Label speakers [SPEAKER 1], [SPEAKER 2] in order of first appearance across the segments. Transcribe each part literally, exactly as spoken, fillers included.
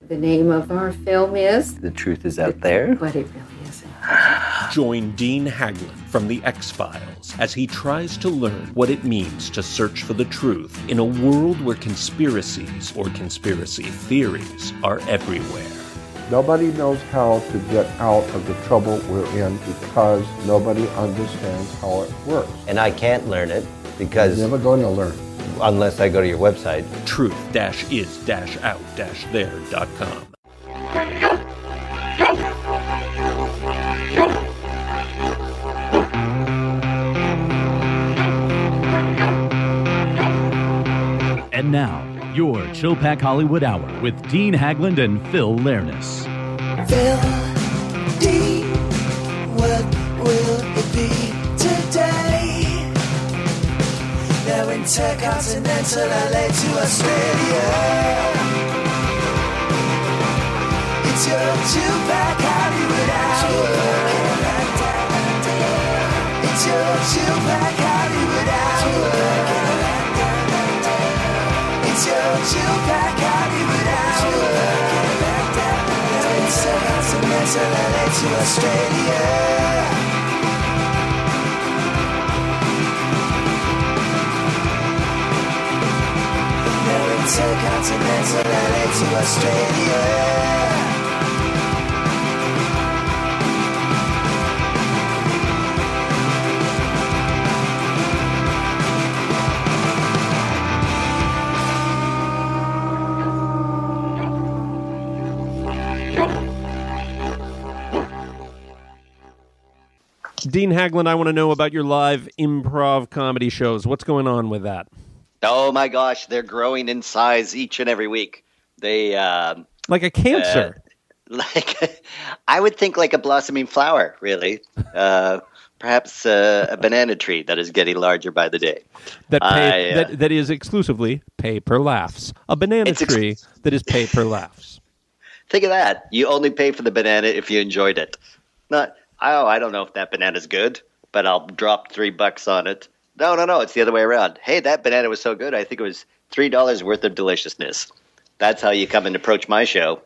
[SPEAKER 1] The name of our film is
[SPEAKER 2] The Truth Is Out There.
[SPEAKER 1] But it really isn't.
[SPEAKER 3] Join Dean Haglund from The X-Files as he tries to learn what it means to search for the truth in a world where conspiracies or conspiracy theories are everywhere.
[SPEAKER 4] Nobody knows how to get out of the trouble we're in because nobody understands how it works.
[SPEAKER 2] And I can't learn it because...
[SPEAKER 4] You're never going to learn.
[SPEAKER 2] Unless I go to your website.
[SPEAKER 3] truth dash is dash out dash there dot com.
[SPEAKER 5] And now, your Chilpack Hollywood Hour with Dean Haglund and Phil Lernis.
[SPEAKER 6] Phil, Dean, what will it be today? Now intercontinental L A to Australia. It's your Chilpack Hollywood Hour. It's your Chilpack Hollywood Hour. It's your Chilpack Hollywood Hour. Now intercontinental L A to Australia. Intercontinental L A to Australia.
[SPEAKER 3] Dean Haglund, I want to know about your live improv comedy shows. What's going on with that?
[SPEAKER 7] Oh my gosh, they're growing in size each and every week. They uh,
[SPEAKER 3] like a cancer.
[SPEAKER 7] Uh, like I would think like a blossoming flower, really. Uh, perhaps uh, a banana tree that is getting larger by the day.
[SPEAKER 3] That pay,
[SPEAKER 7] I, uh,
[SPEAKER 3] that that is exclusively pay per laughs. A banana
[SPEAKER 7] ex-
[SPEAKER 3] tree that is pay per laughs.
[SPEAKER 7] Think of that. You only pay for the banana if you enjoyed it. Not oh, I don't know if that banana's good, but I'll drop three bucks on it. No, no, no. It's the other way around. Hey, that banana was so good. I think it was three dollars worth of deliciousness. That's how you come and approach my show.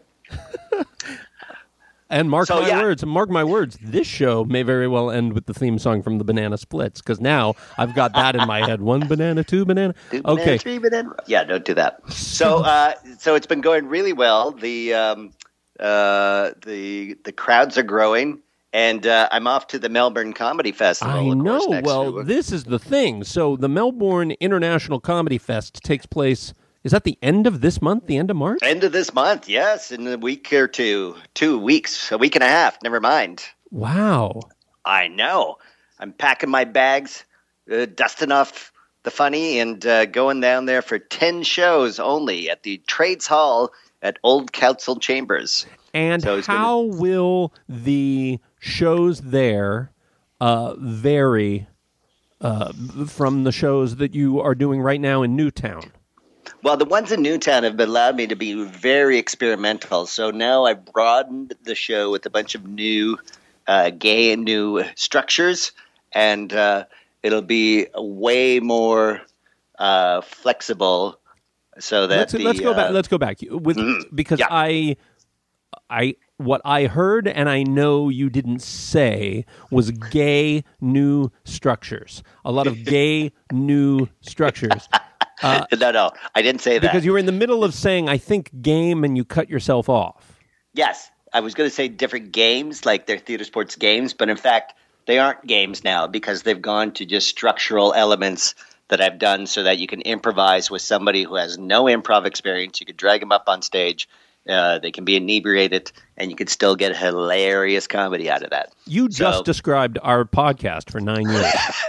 [SPEAKER 3] And mark
[SPEAKER 7] so,
[SPEAKER 3] my
[SPEAKER 7] yeah.
[SPEAKER 3] words, mark my words, this show may very well end with the theme song from the Banana Splits, because now I've got that in my head. One banana, two banana.
[SPEAKER 7] Two
[SPEAKER 3] okay.
[SPEAKER 7] banana, three banana. Yeah, don't do that. So, uh, so it's been going really well. The um, uh, the the crowds are growing. And uh, I'm off to the Melbourne Comedy Festival.
[SPEAKER 3] I
[SPEAKER 7] of
[SPEAKER 3] know.
[SPEAKER 7] Course, next
[SPEAKER 3] well,
[SPEAKER 7] week.
[SPEAKER 3] this is the thing. So the Melbourne International Comedy Fest takes place, is that the end of this month, the end of March?
[SPEAKER 7] End of this month, yes, in a week or two. Two weeks, a week and a half, never mind.
[SPEAKER 3] Wow.
[SPEAKER 7] I know. I'm packing my bags, uh, dusting off the funny, and uh, going down there for ten shows only at the Trades Hall at Old Council Chambers.
[SPEAKER 3] And
[SPEAKER 7] so
[SPEAKER 3] how gonna... will the shows there uh, vary uh, from the shows that you are doing right now in Newtown?
[SPEAKER 7] Well, the ones in Newtown have allowed me to be very experimental. So now I've broadened the show with a bunch of new uh, gay and new structures, and uh, it'll be way more uh, flexible. So that
[SPEAKER 3] let's,
[SPEAKER 7] the,
[SPEAKER 3] let's go
[SPEAKER 7] uh,
[SPEAKER 3] back. Let's go back with
[SPEAKER 7] mm,
[SPEAKER 3] because
[SPEAKER 7] yeah.
[SPEAKER 3] I. I what I heard and I know you didn't say was gay new structures. A lot of gay new structures. Uh,
[SPEAKER 7] no, no, I didn't say that.
[SPEAKER 3] Because you were in the middle of saying, I think game, and you cut yourself off.
[SPEAKER 7] Yes, I was going to say different games, like they're theater sports games, but in fact, they aren't games now because they've gone to just structural elements that I've done so that you can improvise with somebody who has no improv experience. You could drag them up on stage. Uh, they can be inebriated, and you can still get hilarious comedy out of that.
[SPEAKER 3] You just
[SPEAKER 7] so,
[SPEAKER 3] described our podcast for nine years.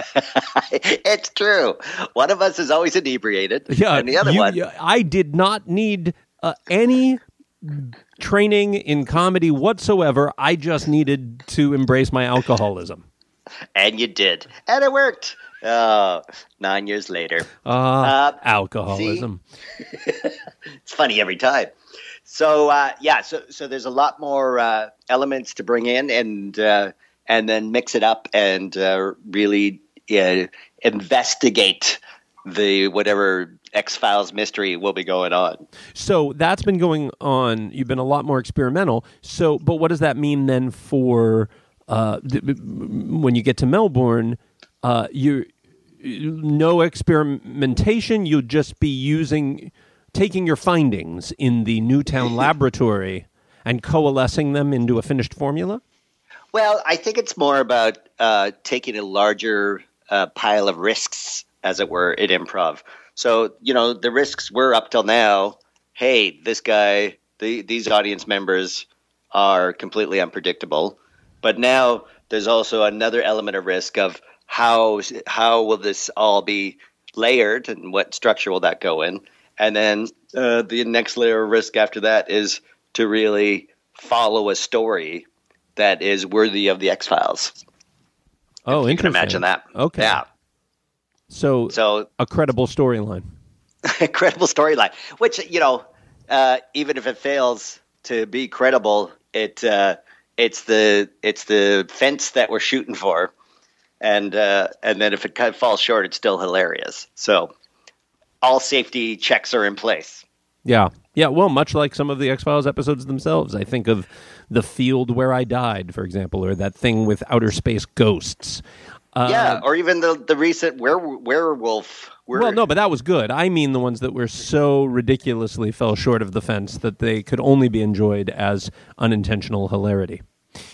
[SPEAKER 7] It's true. One of us is always inebriated,
[SPEAKER 3] yeah,
[SPEAKER 7] and the other
[SPEAKER 3] you,
[SPEAKER 7] one...
[SPEAKER 3] I did not need uh, any training in comedy whatsoever. I just needed to embrace my alcoholism.
[SPEAKER 7] And you did. And it worked. Oh, nine years later.
[SPEAKER 3] Uh,
[SPEAKER 7] uh,
[SPEAKER 3] alcoholism.
[SPEAKER 7] It's funny every time. So uh, yeah, so so there's a lot more uh, elements to bring in, and uh, and then mix it up and uh, really uh, investigate the whatever X-Files mystery will be going on.
[SPEAKER 3] So that's been going on. You've been a lot more experimental. So, but what does that mean then for uh, th- when you get to Melbourne? Uh, you no experimentation. You'll just be using, taking your findings in the Newtown laboratory and coalescing them into a finished formula.
[SPEAKER 7] Well, I think it's more about uh, taking a larger uh, pile of risks, as it were, in improv. So, you know, the risks were up till now, hey, this guy, the, these audience members are completely unpredictable. But now there's also another element of risk of how how will this all be layered and what structure will that go in? And then uh, the next layer of risk after that is to really follow a story that is worthy of the X-Files.
[SPEAKER 3] Oh,
[SPEAKER 7] you
[SPEAKER 3] interesting.
[SPEAKER 7] can imagine that.
[SPEAKER 3] Okay.
[SPEAKER 7] Yeah.
[SPEAKER 3] So,
[SPEAKER 7] So
[SPEAKER 3] a credible storyline.
[SPEAKER 7] credible storyline, which, you know, uh, even if it fails to be credible, it uh, it's the it's the fence that we're shooting for, and uh, and then if it kind of falls short, it's still hilarious. So all safety checks are in place.
[SPEAKER 3] Yeah. Yeah, well, much like some of the X-Files episodes themselves. I think of The Field Where I Died, for example, or that thing with outer space ghosts. Uh,
[SPEAKER 7] yeah, or even the the recent were, werewolf. Were,
[SPEAKER 3] well, no, but that was good. I mean the ones that were so ridiculously fell short of the fence that they could only be enjoyed as unintentional hilarity.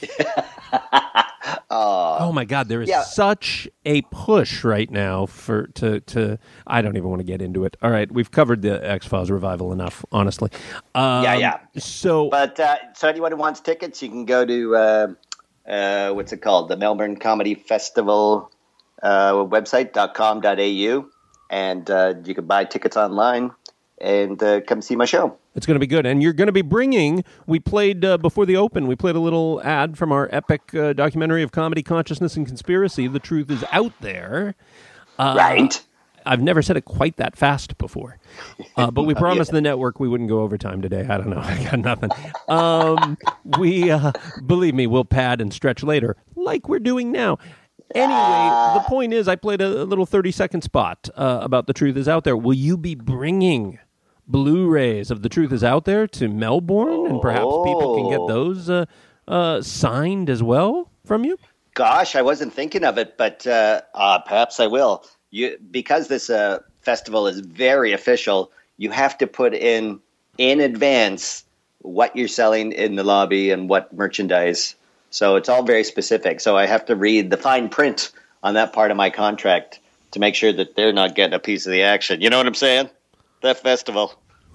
[SPEAKER 7] uh,
[SPEAKER 3] oh my God, there is
[SPEAKER 7] yeah.
[SPEAKER 3] such a push right now for to to. I don't even want to get into it. All right, we've covered the X-Files revival enough, honestly. Um,
[SPEAKER 7] yeah, yeah.
[SPEAKER 3] So,
[SPEAKER 7] but uh, so anyone who wants tickets, you can go to uh, uh, what's it called, the Melbourne Comedy Festival uh, website dot com dot a u, and uh, you can buy tickets online and uh, come see my show.
[SPEAKER 3] It's going to be good. And you're going to be bringing, we played, uh, before the open, we played a little ad from our epic uh, documentary of comedy, consciousness, and conspiracy, The Truth Is Out There. Uh,
[SPEAKER 7] right.
[SPEAKER 3] I've never said it quite that fast before. Uh, but we promised yeah. the network we wouldn't go overtime today. I don't know. I got nothing. Um, we, uh, believe me, we'll pad and stretch later, like we're doing now. Anyway, the point is, I played a, a little thirty-second spot uh, about The Truth Is Out There. Will you be bringing Blu-rays of The Truth Is Out There to Melbourne, and perhaps people can get those uh, uh, signed as well from you?
[SPEAKER 7] Gosh, I wasn't thinking of it, but uh, uh, perhaps I will. You, because this uh, festival is very official, you have to put in in advance what you're selling in the lobby and what merchandise. So it's all very specific. So I have to read the fine print on that part of my contract to make sure that they're not getting a piece of the action. You know what I'm saying? That festival.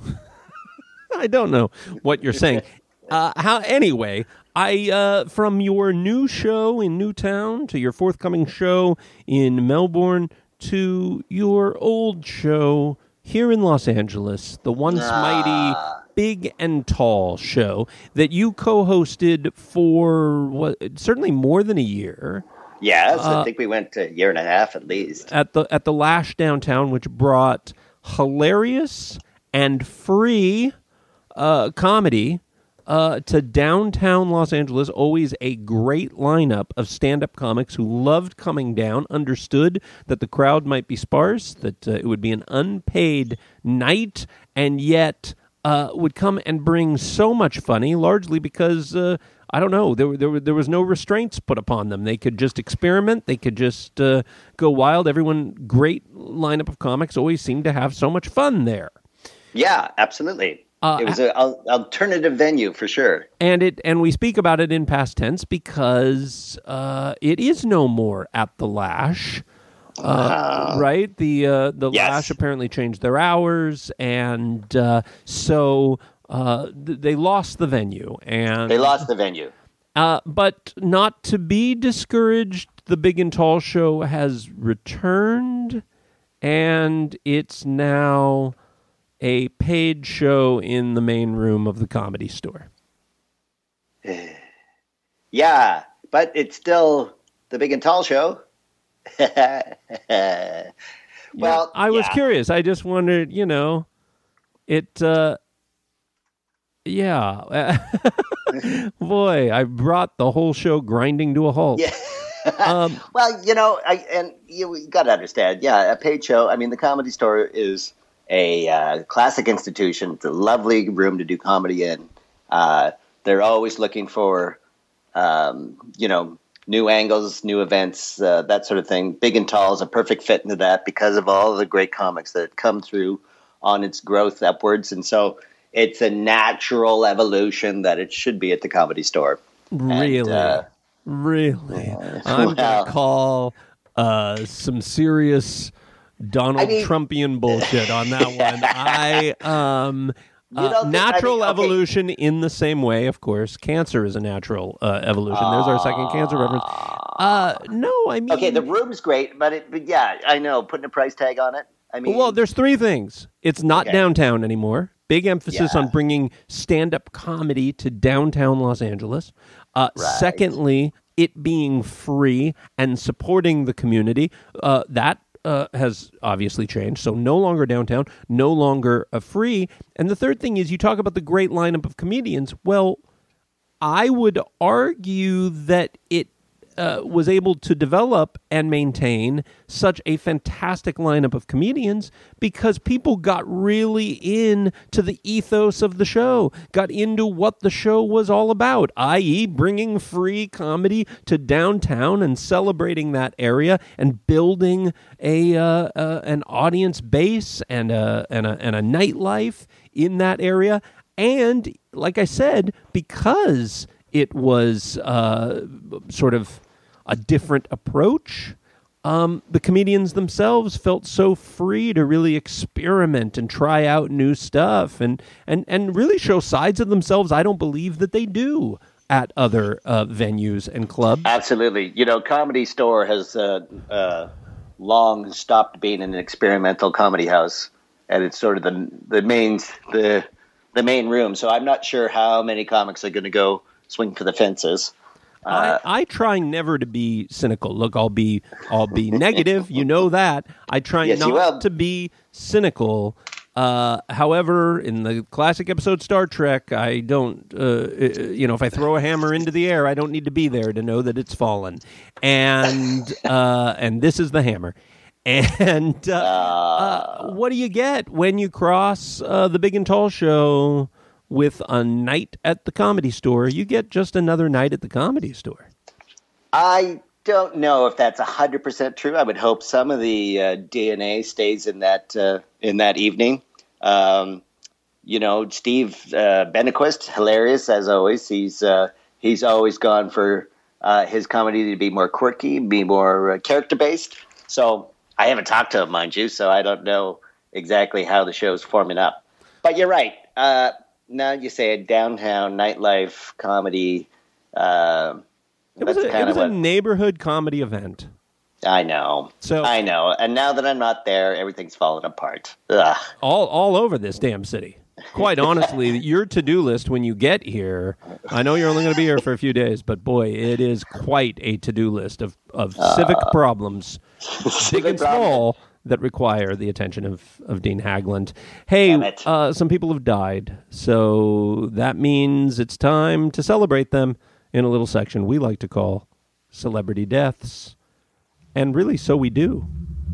[SPEAKER 3] I don't know what you're saying. Uh, how anyway, I uh, from your new show in Newtown to your forthcoming show in Melbourne to your old show here in Los Angeles, the once ah. mighty Big and Tall show that you co-hosted for what certainly more than a year.
[SPEAKER 7] Yes,
[SPEAKER 3] uh,
[SPEAKER 7] I think we went a year and a half at least.
[SPEAKER 3] At the at the Lash downtown, which brought hilarious and free uh, comedy uh, to downtown Los Angeles. Always a great lineup of stand-up comics who loved coming down, understood that the crowd might be sparse, that uh, it would be an unpaid night, and yet uh, would come and bring so much funny, largely because, uh, I don't know, there, there, there was no restraints put upon them. They could just experiment. They could just uh, go wild. Everyone, great lineup of comics, always seemed to have so much fun there.
[SPEAKER 7] Yeah, absolutely. Uh, it was an alternative venue for sure.
[SPEAKER 3] And it and we speak about it in past tense because uh, it is no more at the Lash. Uh, uh, right? The uh, the
[SPEAKER 7] yes.
[SPEAKER 3] Lash apparently changed their hours, and uh, so uh, th- they lost the venue. And
[SPEAKER 7] they lost the venue.
[SPEAKER 3] Uh, but not to be discouraged, the Big and Tall show has returned, and it's now a paid show in the main room of the Comedy Store.
[SPEAKER 7] Yeah, but it's still the Big and Tall show. well,
[SPEAKER 3] yeah, I was
[SPEAKER 7] yeah.
[SPEAKER 3] curious. I just wondered, you know, it, uh, yeah. Boy, I brought the whole show grinding to a halt.
[SPEAKER 7] Yeah.
[SPEAKER 3] Um,
[SPEAKER 7] Well, you know, I, and you, you got to understand, yeah, a paid show. I mean, the Comedy Store is a uh, classic institution. It's a lovely room to do comedy in. Uh, they're always looking for, um, you know, new angles, new events, uh, that sort of thing. Big and Tall is a perfect fit into that because of all the great comics that come through on its growth upwards. And so it's a natural evolution that it should be at the Comedy Store.
[SPEAKER 3] Really?
[SPEAKER 7] And, uh,
[SPEAKER 3] Really?
[SPEAKER 7] Uh,
[SPEAKER 3] I'm
[SPEAKER 7] well.
[SPEAKER 3] going to call uh, some serious Donald
[SPEAKER 7] I mean-
[SPEAKER 3] Trumpian bullshit on that one. I um,
[SPEAKER 7] You
[SPEAKER 3] uh,
[SPEAKER 7] don't think- I
[SPEAKER 3] natural
[SPEAKER 7] mean, okay.
[SPEAKER 3] evolution in the same way, of course. Cancer is a natural uh, evolution. There's our second cancer reference. Uh, no, I mean,
[SPEAKER 7] Okay, the room's great, but, it, but yeah, I know, putting a price tag on it. I mean,
[SPEAKER 3] well, there's three things. It's not
[SPEAKER 7] Okay.
[SPEAKER 3] downtown anymore. Big emphasis
[SPEAKER 7] Yeah.
[SPEAKER 3] on bringing stand-up comedy to downtown Los Angeles. Uh,
[SPEAKER 7] Right.
[SPEAKER 3] Secondly, it being free and supporting the community. Uh, that uh, has obviously changed. So no longer downtown, no longer uh, free. And the third thing is you talk about the great lineup of comedians. Well, I would argue that it uh, was able to develop and maintain such a fantastic lineup of comedians because people got really into the ethos of the show, got into what the show was all about, that is bringing free comedy to downtown and celebrating that area and building a uh, uh, an audience base and a, and a, and a nightlife in that area. And like I said, because it was uh, sort of a different approach, um, the comedians themselves felt so free to really experiment and try out new stuff and, and, and really show sides of themselves I don't believe that they do at other uh, venues and clubs.
[SPEAKER 7] absolutely. You know, Comedy Store has uh, uh, long stopped being an experimental comedy house, and it's sort of the the main the the main room. So I'm not sure how many comics are going to go swing for the fences. Uh,
[SPEAKER 3] I, I try never to be cynical. Look, I'll be I'll be negative. You know that. I try
[SPEAKER 7] Yes, you will.
[SPEAKER 3] not to be cynical. Uh, however, in the classic episode Star Trek, I don't, uh, you know, if I throw a hammer into the air, I don't need to be there to know that it's fallen. And uh, and this is the hammer. And uh, uh, what do you get when you cross uh, the Big and Tall show with a night at the Comedy Store? You get just another night at the Comedy Store.
[SPEAKER 7] I don't know if that's one hundred percent true. I would hope some of the uh, D N A stays in that uh, in that evening. Um, you know, Steve uh, Benequist, hilarious as always. He's uh, he's always gone for uh, his comedy to be more quirky, be more uh, character based. So I haven't talked to him, mind you, so I don't know exactly how the show's forming up. But you're right. Uh, now you say a downtown nightlife comedy. Uh,
[SPEAKER 3] It was,
[SPEAKER 7] that's
[SPEAKER 3] a, it
[SPEAKER 7] kind
[SPEAKER 3] was
[SPEAKER 7] of
[SPEAKER 3] a
[SPEAKER 7] what
[SPEAKER 3] neighborhood comedy event.
[SPEAKER 7] I know.
[SPEAKER 3] So-
[SPEAKER 7] I know. And now that I'm not there, everything's falling apart. Ugh.
[SPEAKER 3] all all over this damn city. Quite honestly, your to-do list when you get here, I know you're only going to be here for a few days, but boy, it is quite a to-do list of, of civic problems, big and small, that require the attention of, of Dean Haglund. Hey,
[SPEAKER 7] Damn it.
[SPEAKER 3] uh, some people have died, so that means it's time to celebrate them in a little section we like to call Celebrity Deaths. And really, so we do.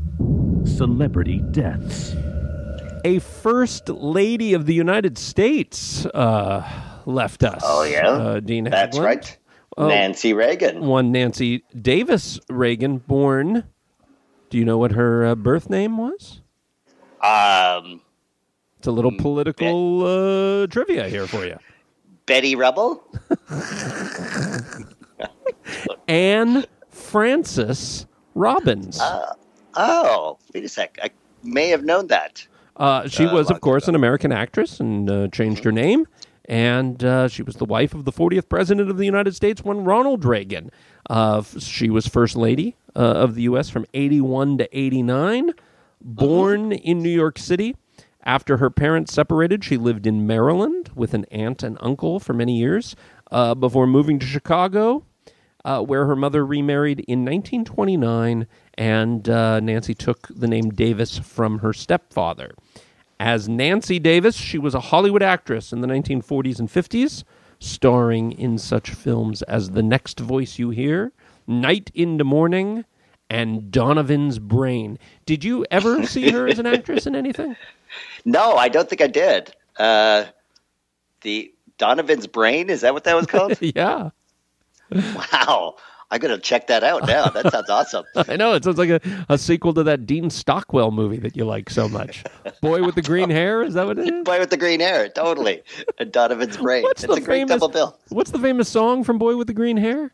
[SPEAKER 5] Celebrity deaths.
[SPEAKER 3] A first lady of the United States uh, left us.
[SPEAKER 7] Oh, yeah?
[SPEAKER 3] uh, Dean
[SPEAKER 7] That's
[SPEAKER 3] Haglund.
[SPEAKER 7] right.
[SPEAKER 3] Oh.
[SPEAKER 7] Nancy Reagan.
[SPEAKER 3] One Nancy Davis Reagan, born. Do you know what her uh, birth name was?
[SPEAKER 7] Um,
[SPEAKER 3] It's a little political uh, trivia here for you.
[SPEAKER 7] Betty Rubble?
[SPEAKER 3] Anne Frances Robbins.
[SPEAKER 7] Oh, wait a sec. I may have known that.
[SPEAKER 3] Uh, she
[SPEAKER 7] Uh,
[SPEAKER 3] was, of
[SPEAKER 7] long
[SPEAKER 3] course,
[SPEAKER 7] ago.
[SPEAKER 3] an American actress and uh, changed her name. And uh, she was the wife of the fortieth president of the United States, one Ronald Reagan. Uh, f- she was first lady uh, of the U S from eighty-one to eighty-nine. Born in New York City. After her parents separated, she lived in Maryland with an aunt and uncle for many years uh, before moving to Chicago, uh, where her mother remarried in nineteen twenty-nine, and uh, Nancy took the name Davis from her stepfather. As Nancy Davis, she was a Hollywood actress in the nineteen forties and fifties, starring in such films as The Next Voice You Hear, Night into Morning, and Donovan's Brain. Did you ever see her as an actress in anything?
[SPEAKER 7] No, I don't think I did. Uh, the Donovan's Brain, is that what that was called?
[SPEAKER 3] Yeah.
[SPEAKER 7] Wow. I'm going to check that out now. That sounds awesome.
[SPEAKER 3] I know. It sounds like a, a sequel to that Dean Stockwell movie that you like so much. Boy with the Green Hair? Is that what it is?
[SPEAKER 7] Boy with the Green Hair, totally. And Donovan's Brain.
[SPEAKER 3] What's
[SPEAKER 7] it's
[SPEAKER 3] the
[SPEAKER 7] a great
[SPEAKER 3] famous,
[SPEAKER 7] double bill.
[SPEAKER 3] What's the famous song from Boy with the Green Hair?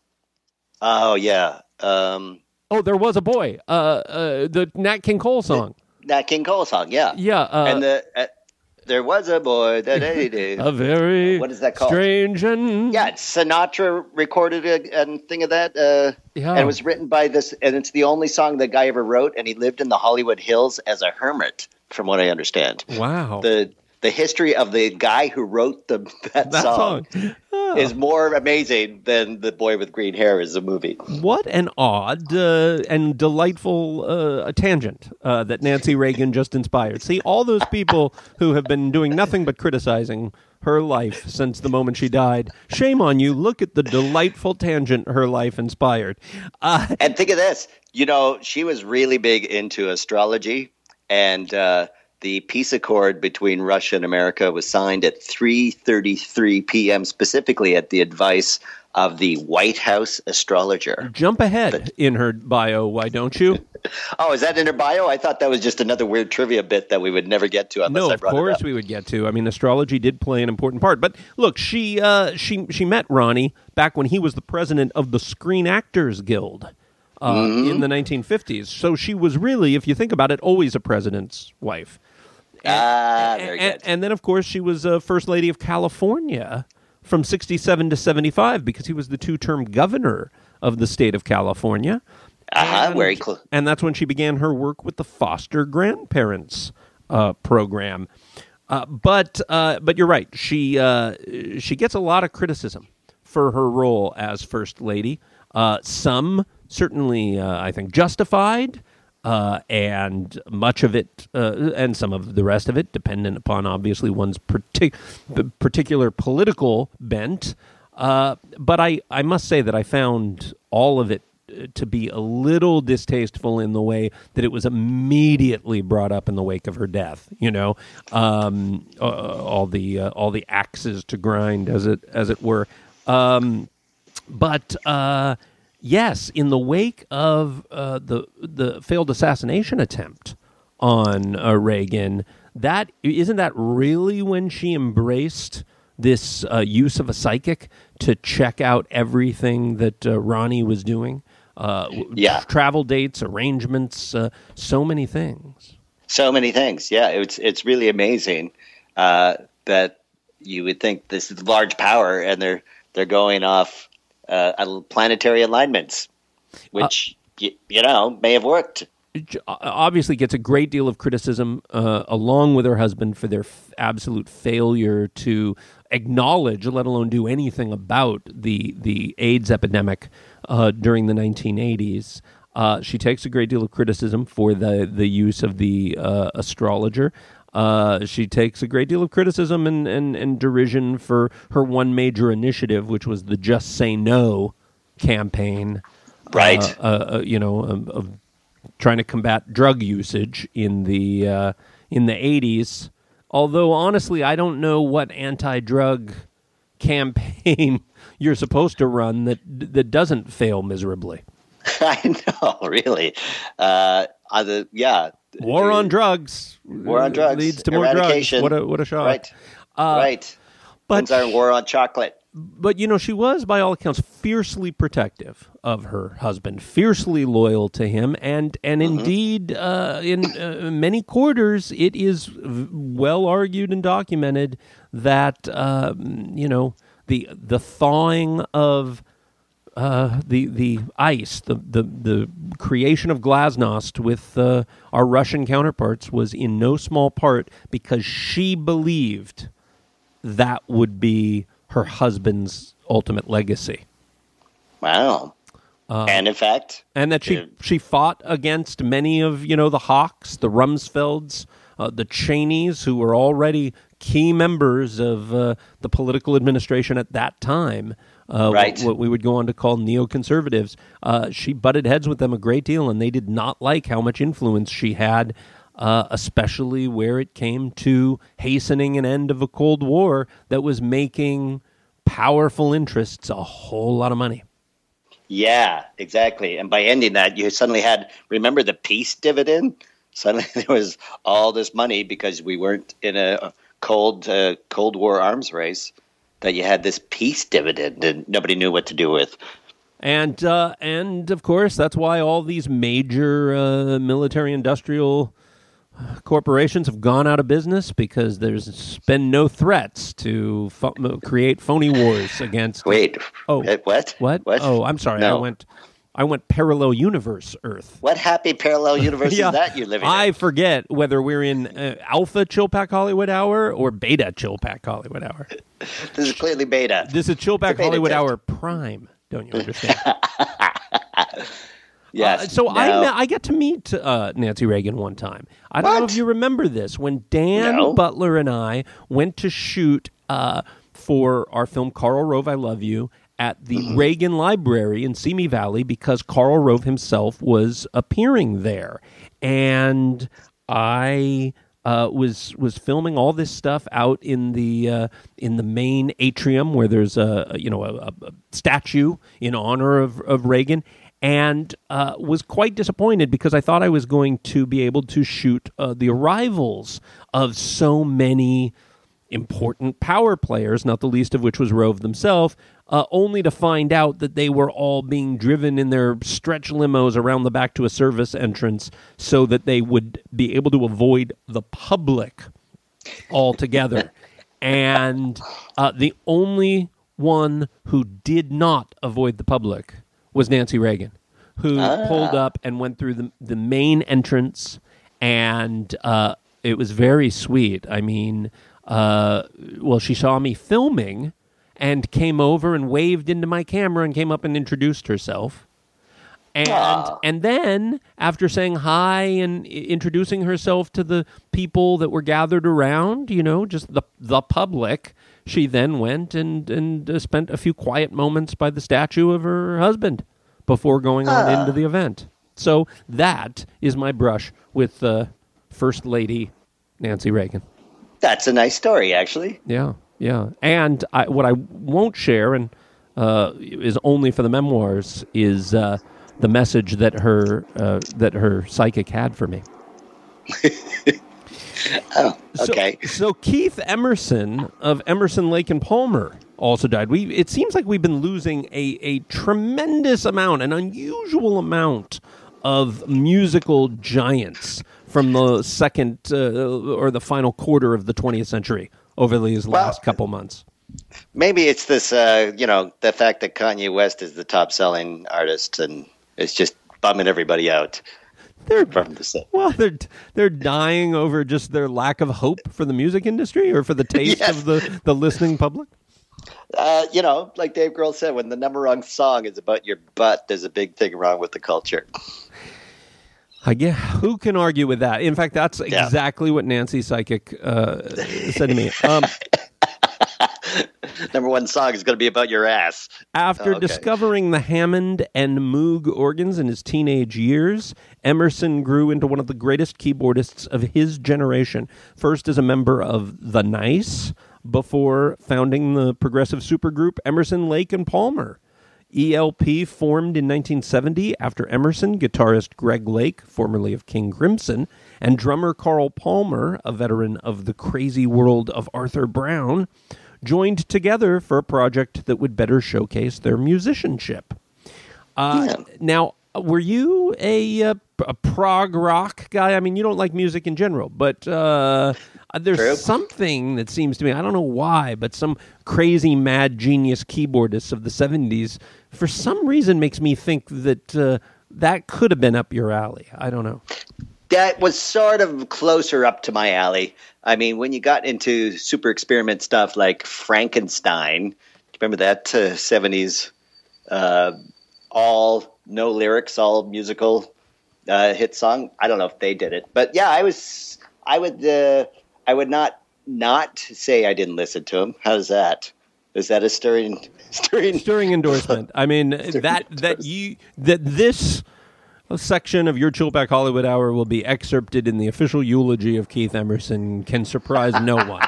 [SPEAKER 7] Oh, yeah. Um,
[SPEAKER 3] oh, there was a boy. Uh, uh, the Nat King Cole song.
[SPEAKER 7] Nat King Cole song, yeah.
[SPEAKER 3] Yeah. Uh,
[SPEAKER 7] and the uh, there was a boy that they did.
[SPEAKER 3] A very
[SPEAKER 7] what is that called?
[SPEAKER 3] Strange and
[SPEAKER 7] yeah, Sinatra recorded a, a thing of that. Uh,
[SPEAKER 3] Yeah.
[SPEAKER 7] and it was written by this, and it's the only song that guy ever wrote. And he lived in the Hollywood Hills as a hermit, from what I understand.
[SPEAKER 3] Wow.
[SPEAKER 7] The the history of the guy who wrote the that,
[SPEAKER 3] that
[SPEAKER 7] song,
[SPEAKER 3] song. Oh.
[SPEAKER 7] is more amazing than The Boy with Green Hair is a movie.
[SPEAKER 3] What an odd uh, and delightful uh, tangent uh, that Nancy Reagan just inspired. See, all those people who have been doing nothing but criticizing her life since the moment she died, shame on you. Look at the delightful tangent her life inspired. Uh,
[SPEAKER 7] and think of this. You know, she was really big into astrology, and uh, the peace accord between Russia and America was signed at three thirty-three p.m., specifically at the advice of the White House astrologer.
[SPEAKER 3] Jump ahead
[SPEAKER 7] But,
[SPEAKER 3] in her bio, why don't you?
[SPEAKER 7] Oh, is that in her bio? I thought that was just another weird trivia bit that we would never get to unless
[SPEAKER 3] no,
[SPEAKER 7] I
[SPEAKER 3] of
[SPEAKER 7] brought
[SPEAKER 3] course
[SPEAKER 7] it up.
[SPEAKER 3] we would get to. I mean, astrology did play an important part. But look, she uh, she she met Ronnie back when he was the president of the Screen Actors Guild uh,
[SPEAKER 7] Mm-hmm.
[SPEAKER 3] in the nineteen fifties. So she was really, if you think about it, always a president's wife. And,
[SPEAKER 7] Ah, very
[SPEAKER 3] and,
[SPEAKER 7] good.
[SPEAKER 3] and then, of course, she was uh, First Lady of California from sixty-seven to seventy-five because he was the two-term governor of the state of California.
[SPEAKER 7] Uh-huh,
[SPEAKER 3] And-
[SPEAKER 7] very cool.
[SPEAKER 3] And that's when she began her work with the foster grandparents uh, program. Uh, but uh, but you're right. She uh, she gets a lot of criticism for her role as First Lady. Uh, some certainly, uh, I think, justified. Uh, and much of it, uh, and some of the rest of it, dependent upon obviously one's partic- particular political bent. Uh, but I, I must say that I found all of it to be a little distasteful in the way that it was immediately brought up in the wake of her death. You know, um, uh, all the uh, all the axes to grind, as it as it were. Um, but. Uh, Yes, in the wake of uh, the the failed assassination attempt on uh, Reagan, that isn't that really when she embraced this uh, use of a psychic to check out everything that uh, Ronnie was doing? Uh,
[SPEAKER 7] Yeah.
[SPEAKER 3] travel dates, arrangements, uh, so many things.
[SPEAKER 7] So many things. Yeah, it's it's really amazing uh, that you would think this is large power, and they're they're going off uh, planetary alignments, which uh, y- you know may have worked.
[SPEAKER 3] Obviously gets a great deal of criticism uh, along with her husband for their f- absolute failure to acknowledge, let alone do anything about the the AIDS epidemic uh, during the nineteen eighties. Uh, she takes a great deal of criticism for the, the use of the uh, astrologer. Uh, she takes a great deal of criticism and, and, and derision for her one major initiative, which was the Just Say No campaign.
[SPEAKER 7] Right.
[SPEAKER 3] Uh, uh, uh, you know, of, of trying to combat drug usage in the uh, in the eighties. Although, honestly, I don't know what anti-drug campaign you're supposed to run that that doesn't fail miserably.
[SPEAKER 7] I know, really. Uh, other, yeah.
[SPEAKER 3] War on drugs.
[SPEAKER 7] War on drugs.
[SPEAKER 3] Leads to more drugs.
[SPEAKER 7] Eradication.
[SPEAKER 3] What a what a shock.
[SPEAKER 7] Right.
[SPEAKER 3] Uh,
[SPEAKER 7] right.
[SPEAKER 3] but
[SPEAKER 7] When's our war on chocolate?
[SPEAKER 3] But, you know, she was, by all accounts, fiercely protective of her husband, fiercely loyal to him, and and
[SPEAKER 7] Mm-hmm.
[SPEAKER 3] indeed, uh, in uh, many quarters, it is v- well argued and documented that, uh, you know, the the thawing of uh, the the ice, the, the, the creation of glasnost with uh, our Russian counterparts was in no small part because she believed that would be her husband's ultimate legacy.
[SPEAKER 7] Wow.
[SPEAKER 3] Uh,
[SPEAKER 7] and in fact,
[SPEAKER 3] and that she
[SPEAKER 7] Yeah.
[SPEAKER 3] she fought against many of, you know, the Hawks, the Rumsfelds, uh, the Cheneys, who were already key members of uh, the political administration at that time, uh,
[SPEAKER 7] Right.
[SPEAKER 3] what, what we would go on to call neoconservatives. Uh, she butted heads with them a great deal, and they did not like how much influence she had, uh, especially where it came to hastening an end of a Cold War that was making powerful interests a whole lot of money.
[SPEAKER 7] Yeah, exactly. And by ending that, you suddenly had, remember the peace dividend? Suddenly there was all this money because we weren't in a cold uh, Cold War arms race, that you had this peace dividend and nobody knew what to do with.
[SPEAKER 3] And, uh, and of course, that's why all these major uh, military-industrial corporations have gone out of business, because there's been no threats to pho- create phony wars against...
[SPEAKER 7] Wait,
[SPEAKER 3] Oh,
[SPEAKER 7] uh, what?
[SPEAKER 3] What?
[SPEAKER 7] What?
[SPEAKER 3] Oh, I'm sorry.
[SPEAKER 7] No.
[SPEAKER 3] I went I went parallel universe Earth.
[SPEAKER 7] What happy parallel universe
[SPEAKER 3] Yeah.
[SPEAKER 7] is that you live in?
[SPEAKER 3] I forget whether we're in uh, Alpha Chillpack Hollywood Hour or Beta Chillpack Hollywood Hour.
[SPEAKER 7] This is clearly beta.
[SPEAKER 3] This is Chillpack
[SPEAKER 7] Beta
[SPEAKER 3] Hollywood
[SPEAKER 7] test.
[SPEAKER 3] Hour Prime. Don't you understand?
[SPEAKER 7] Yes.
[SPEAKER 3] Uh, so I
[SPEAKER 7] no.
[SPEAKER 3] met- I got to meet uh, Nancy Reagan one time. I don't know
[SPEAKER 7] What?
[SPEAKER 3] if you remember this. When Dan
[SPEAKER 7] No.
[SPEAKER 3] Butler and I went to shoot uh, for our film Karl Rove, I Love You, at the
[SPEAKER 7] Mm-hmm.
[SPEAKER 3] Reagan Library in Simi Valley, because Karl Rove himself was appearing there. And I uh, was was filming all this stuff out in the uh, in the main atrium, where there's a you know a, a statue in honor of, of Reagan. And uh, was quite disappointed, because I thought I was going to be able to shoot uh, the arrivals of so many important power players, not the least of which was Rove themselves, uh, only to find out that they were all being driven in their stretch limos around the back to a service entrance so that they would be able to avoid the public altogether. And uh, the only one who did not avoid the public was Nancy Reagan, who
[SPEAKER 7] Ah.
[SPEAKER 3] pulled up and went through the, the main entrance, and uh, it was very sweet. I mean, uh, well, she saw me filming and came over and waved into my camera and came up and introduced herself. And
[SPEAKER 7] Ah.
[SPEAKER 3] and then, after saying hi and i- introducing herself to the people that were gathered around, you know, just the the public, she then went and, and uh, spent a few quiet moments by the statue of her husband before going on
[SPEAKER 7] Ah.
[SPEAKER 3] into the event. So that is my brush with uh, First Lady Nancy Reagan.
[SPEAKER 7] That's a nice story, actually.
[SPEAKER 3] Yeah, yeah. And I, what I won't share, and uh, is only for the memoirs, is uh, the message that her uh, that her psychic had for me.
[SPEAKER 7] Oh,
[SPEAKER 3] So-
[SPEAKER 7] okay.
[SPEAKER 3] So, Keith Emerson of Emerson, Lake and Palmer also died. We it seems like we've been losing a a tremendous amount, an unusual amount of musical giants from the second uh, or the final quarter of the twentieth century over these
[SPEAKER 7] Well,
[SPEAKER 3] last couple months.
[SPEAKER 7] Maybe it's this, uh, you know, the fact that Kanye West is the top-selling artist, and it's just bumming everybody out
[SPEAKER 3] They're
[SPEAKER 7] from the set.
[SPEAKER 3] well, they're they're dying over just their lack of hope for the music industry or for the taste
[SPEAKER 7] Yes.
[SPEAKER 3] of the, the listening public.
[SPEAKER 7] Uh, you know, like Dave Grohl said, when the number one song is about your butt, there's a big thing wrong with the culture.
[SPEAKER 3] I guess, who can argue with that? In fact, that's
[SPEAKER 7] Yeah.
[SPEAKER 3] exactly what Nancy Psychic uh, said to me. Um,
[SPEAKER 7] Number one song is going to be about your ass.
[SPEAKER 3] after
[SPEAKER 7] Okay.
[SPEAKER 3] discovering the Hammond and Moog organs in his teenage years, Emerson grew into one of the greatest keyboardists of his generation. First as a member of The Nice, before founding the progressive supergroup Emerson, Lake and Palmer. E L P formed in nineteen seventy after Emerson, guitarist Greg Lake, formerly of King Crimson, and drummer Carl Palmer, a veteran of the crazy world of Arthur Brown, joined together for a project that would better showcase their musicianship. Uh,
[SPEAKER 7] Yeah.
[SPEAKER 3] Now, were you a, uh, a prog rock guy? I mean, you don't like music in general, but uh, there's
[SPEAKER 7] True.
[SPEAKER 3] something that seems to me, I don't know why, but some crazy mad genius keyboardist of the seventies, for some reason, makes me think that uh, that could have been up your alley. I don't know.
[SPEAKER 7] That was sort of closer up to my alley. I mean, when you got into super experiment stuff like Frankenstein, remember that uh, seventies uh, all no lyrics, all musical uh, hit song? I don't know if they did it, but yeah, I was. I would. Uh, I would not not say I didn't listen to him. How's that? Is that a stirring, stirring,
[SPEAKER 8] stirring endorsement? I mean, that that you that this section of your Chillpack Hollywood Hour will be excerpted in the official eulogy of Keith Emerson can surprise no one.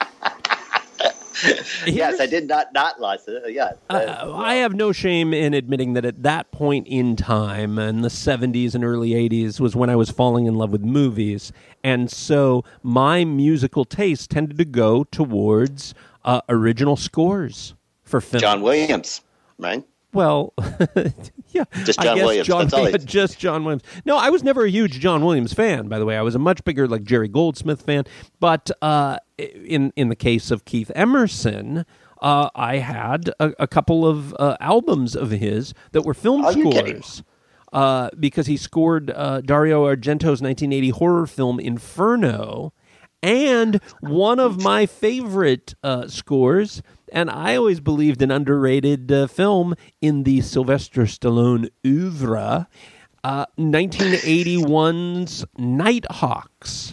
[SPEAKER 7] Yes, I did not not lost it. Yeah,
[SPEAKER 8] uh, I have no shame in admitting that at that point in time, in the seventies and early eighties, was when I was falling in love with movies, and so my musical taste tended to go towards uh, original scores for films.
[SPEAKER 7] John Williams, right?
[SPEAKER 8] Well, yeah,
[SPEAKER 7] just John
[SPEAKER 8] I guess
[SPEAKER 7] Williams.
[SPEAKER 8] John,
[SPEAKER 7] That's all
[SPEAKER 8] yeah, just John Williams. No, I was never a huge John Williams fan. By the way, I was a much bigger like Jerry Goldsmith fan. But uh, in in the case of Keith Emerson, uh, I had a, a couple of uh, albums of his that were film
[SPEAKER 7] Are you
[SPEAKER 8] scores. Uh, because he scored uh, Dario Argento's nineteen eighty horror film Inferno, and one of my favorite uh, scores. And I always believed an underrated uh, film in the Sylvester Stallone oeuvre, uh, nineteen eighty-one's Nighthawks.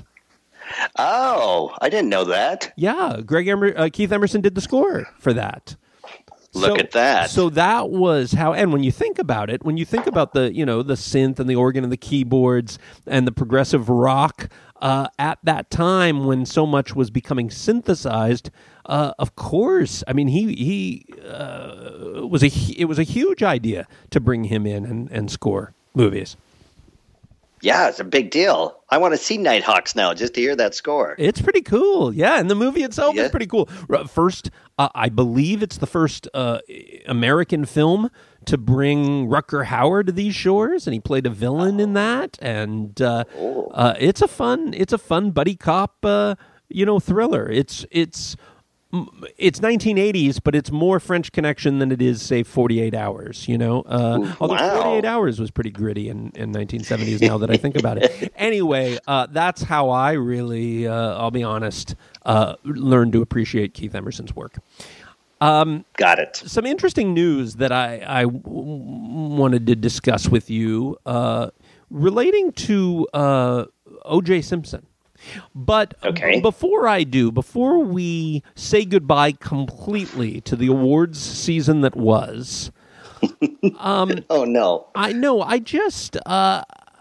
[SPEAKER 7] Oh, I didn't know that.
[SPEAKER 8] Yeah, Greg Emer- uh, Keith Emerson did the score for that.
[SPEAKER 7] Look
[SPEAKER 8] so,
[SPEAKER 7] at that.
[SPEAKER 8] So that was how, and when you think about it, when you think about the, you know, the synth and the organ and the keyboards and the progressive rock uh, at that time when so much was becoming synthesized, uh, of course, I mean, he he uh, was a it was a huge idea to bring him in and, and score movies.
[SPEAKER 7] Yeah, it's a big deal. I want to see Nighthawks now just to hear that score.
[SPEAKER 8] It's pretty cool. Yeah, and the movie itself
[SPEAKER 7] yeah.
[SPEAKER 8] is pretty cool. First, uh, I believe it's the first uh, American film to bring Rutger Hauer to these shores, and he played a villain oh. in that. And uh, oh. uh, it's a fun, it's a fun buddy cop, uh, you know, thriller. It's it's. It's nineteen eighties, but it's more French Connection than it is, say, forty-eight hours, you know? Uh,
[SPEAKER 7] Ooh,
[SPEAKER 8] although
[SPEAKER 7] wow.
[SPEAKER 8] forty-eight hours was pretty gritty in, in nineteen seventies now that I think about it. Anyway, uh, that's how I really, uh, I'll be honest, uh, learned to appreciate Keith Emerson's work. Um,
[SPEAKER 7] Got it.
[SPEAKER 8] Some interesting news that I, I w- wanted to discuss with you uh, relating to uh, O J Simpson. But
[SPEAKER 7] okay.
[SPEAKER 8] before I do, before we say goodbye completely to the awards season that was, um,
[SPEAKER 7] oh no,
[SPEAKER 8] I know I just uh,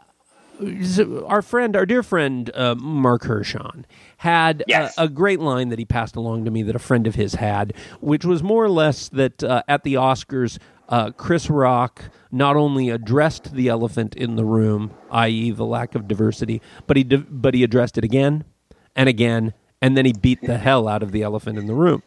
[SPEAKER 8] our friend, our dear friend uh, Mark Hershon had
[SPEAKER 7] yes.
[SPEAKER 8] a, a great line that he passed along to me that a friend of his had, which was more or less that uh, at the Oscars, uh, Chris Rock not only addressed the elephant in the room, that is the lack of diversity, but he di- but he addressed it again and again, and then he beat the hell out of the elephant in the room.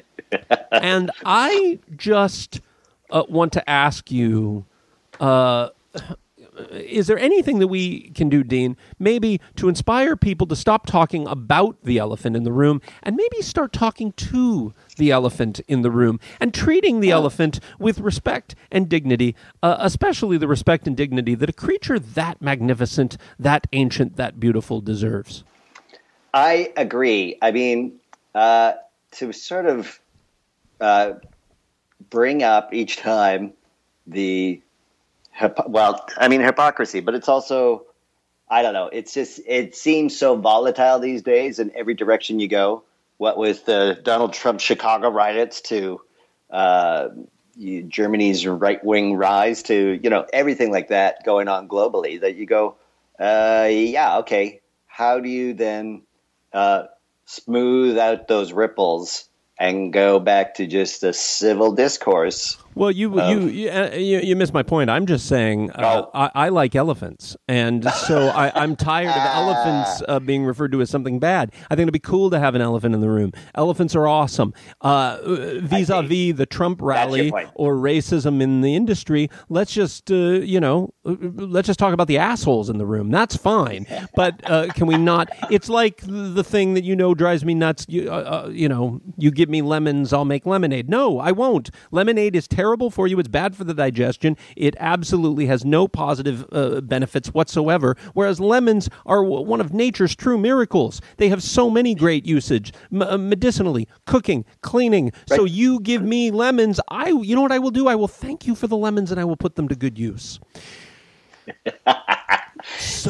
[SPEAKER 8] And I just uh, want to ask you, uh, is there anything that we can do, Dean, maybe to inspire people to stop talking about the elephant in the room and maybe start talking to the elephant in the room and treating the elephant with respect and dignity, uh, especially the respect and dignity that a creature that magnificent, that ancient, that beautiful deserves?
[SPEAKER 7] I agree. I mean, uh, to sort of uh, bring up each time the well, I mean, hypocrisy, but it's also, I don't know, it's just, it seems so volatile these days in every direction you go. What with the Donald Trump Chicago riots to uh, you, Germany's right-wing rise to, you know, everything like that going on globally that you go, uh, yeah, okay, how do you then uh, smooth out those ripples and go back to just a civil discourse?
[SPEAKER 8] Well, you
[SPEAKER 7] um,
[SPEAKER 8] you you, uh, you you missed my point. I'm just saying uh,
[SPEAKER 7] oh.
[SPEAKER 8] I, I like elephants, and so I, I'm tired of elephants uh, being referred to as something bad. I think it'd be cool to have an elephant in the room. Elephants are awesome. Uh, vis-a-vis the Trump rally or racism in the industry, let's just uh, you know let's just talk about the assholes in the room. That's fine, but uh, can we not? It's like the thing that you know drives me nuts. You uh, uh, you know you give me lemons, I'll make lemonade. No, I won't. Lemonade is terrible. Terrible for you. It's bad for the digestion. It absolutely has no positive uh, benefits whatsoever, whereas lemons are w- one of nature's true miracles. They have so many great usage, m- uh, medicinally, cooking, cleaning. Right. So you give me lemons, I, you know what I will do? I will thank you for the lemons and I will put them to good use. So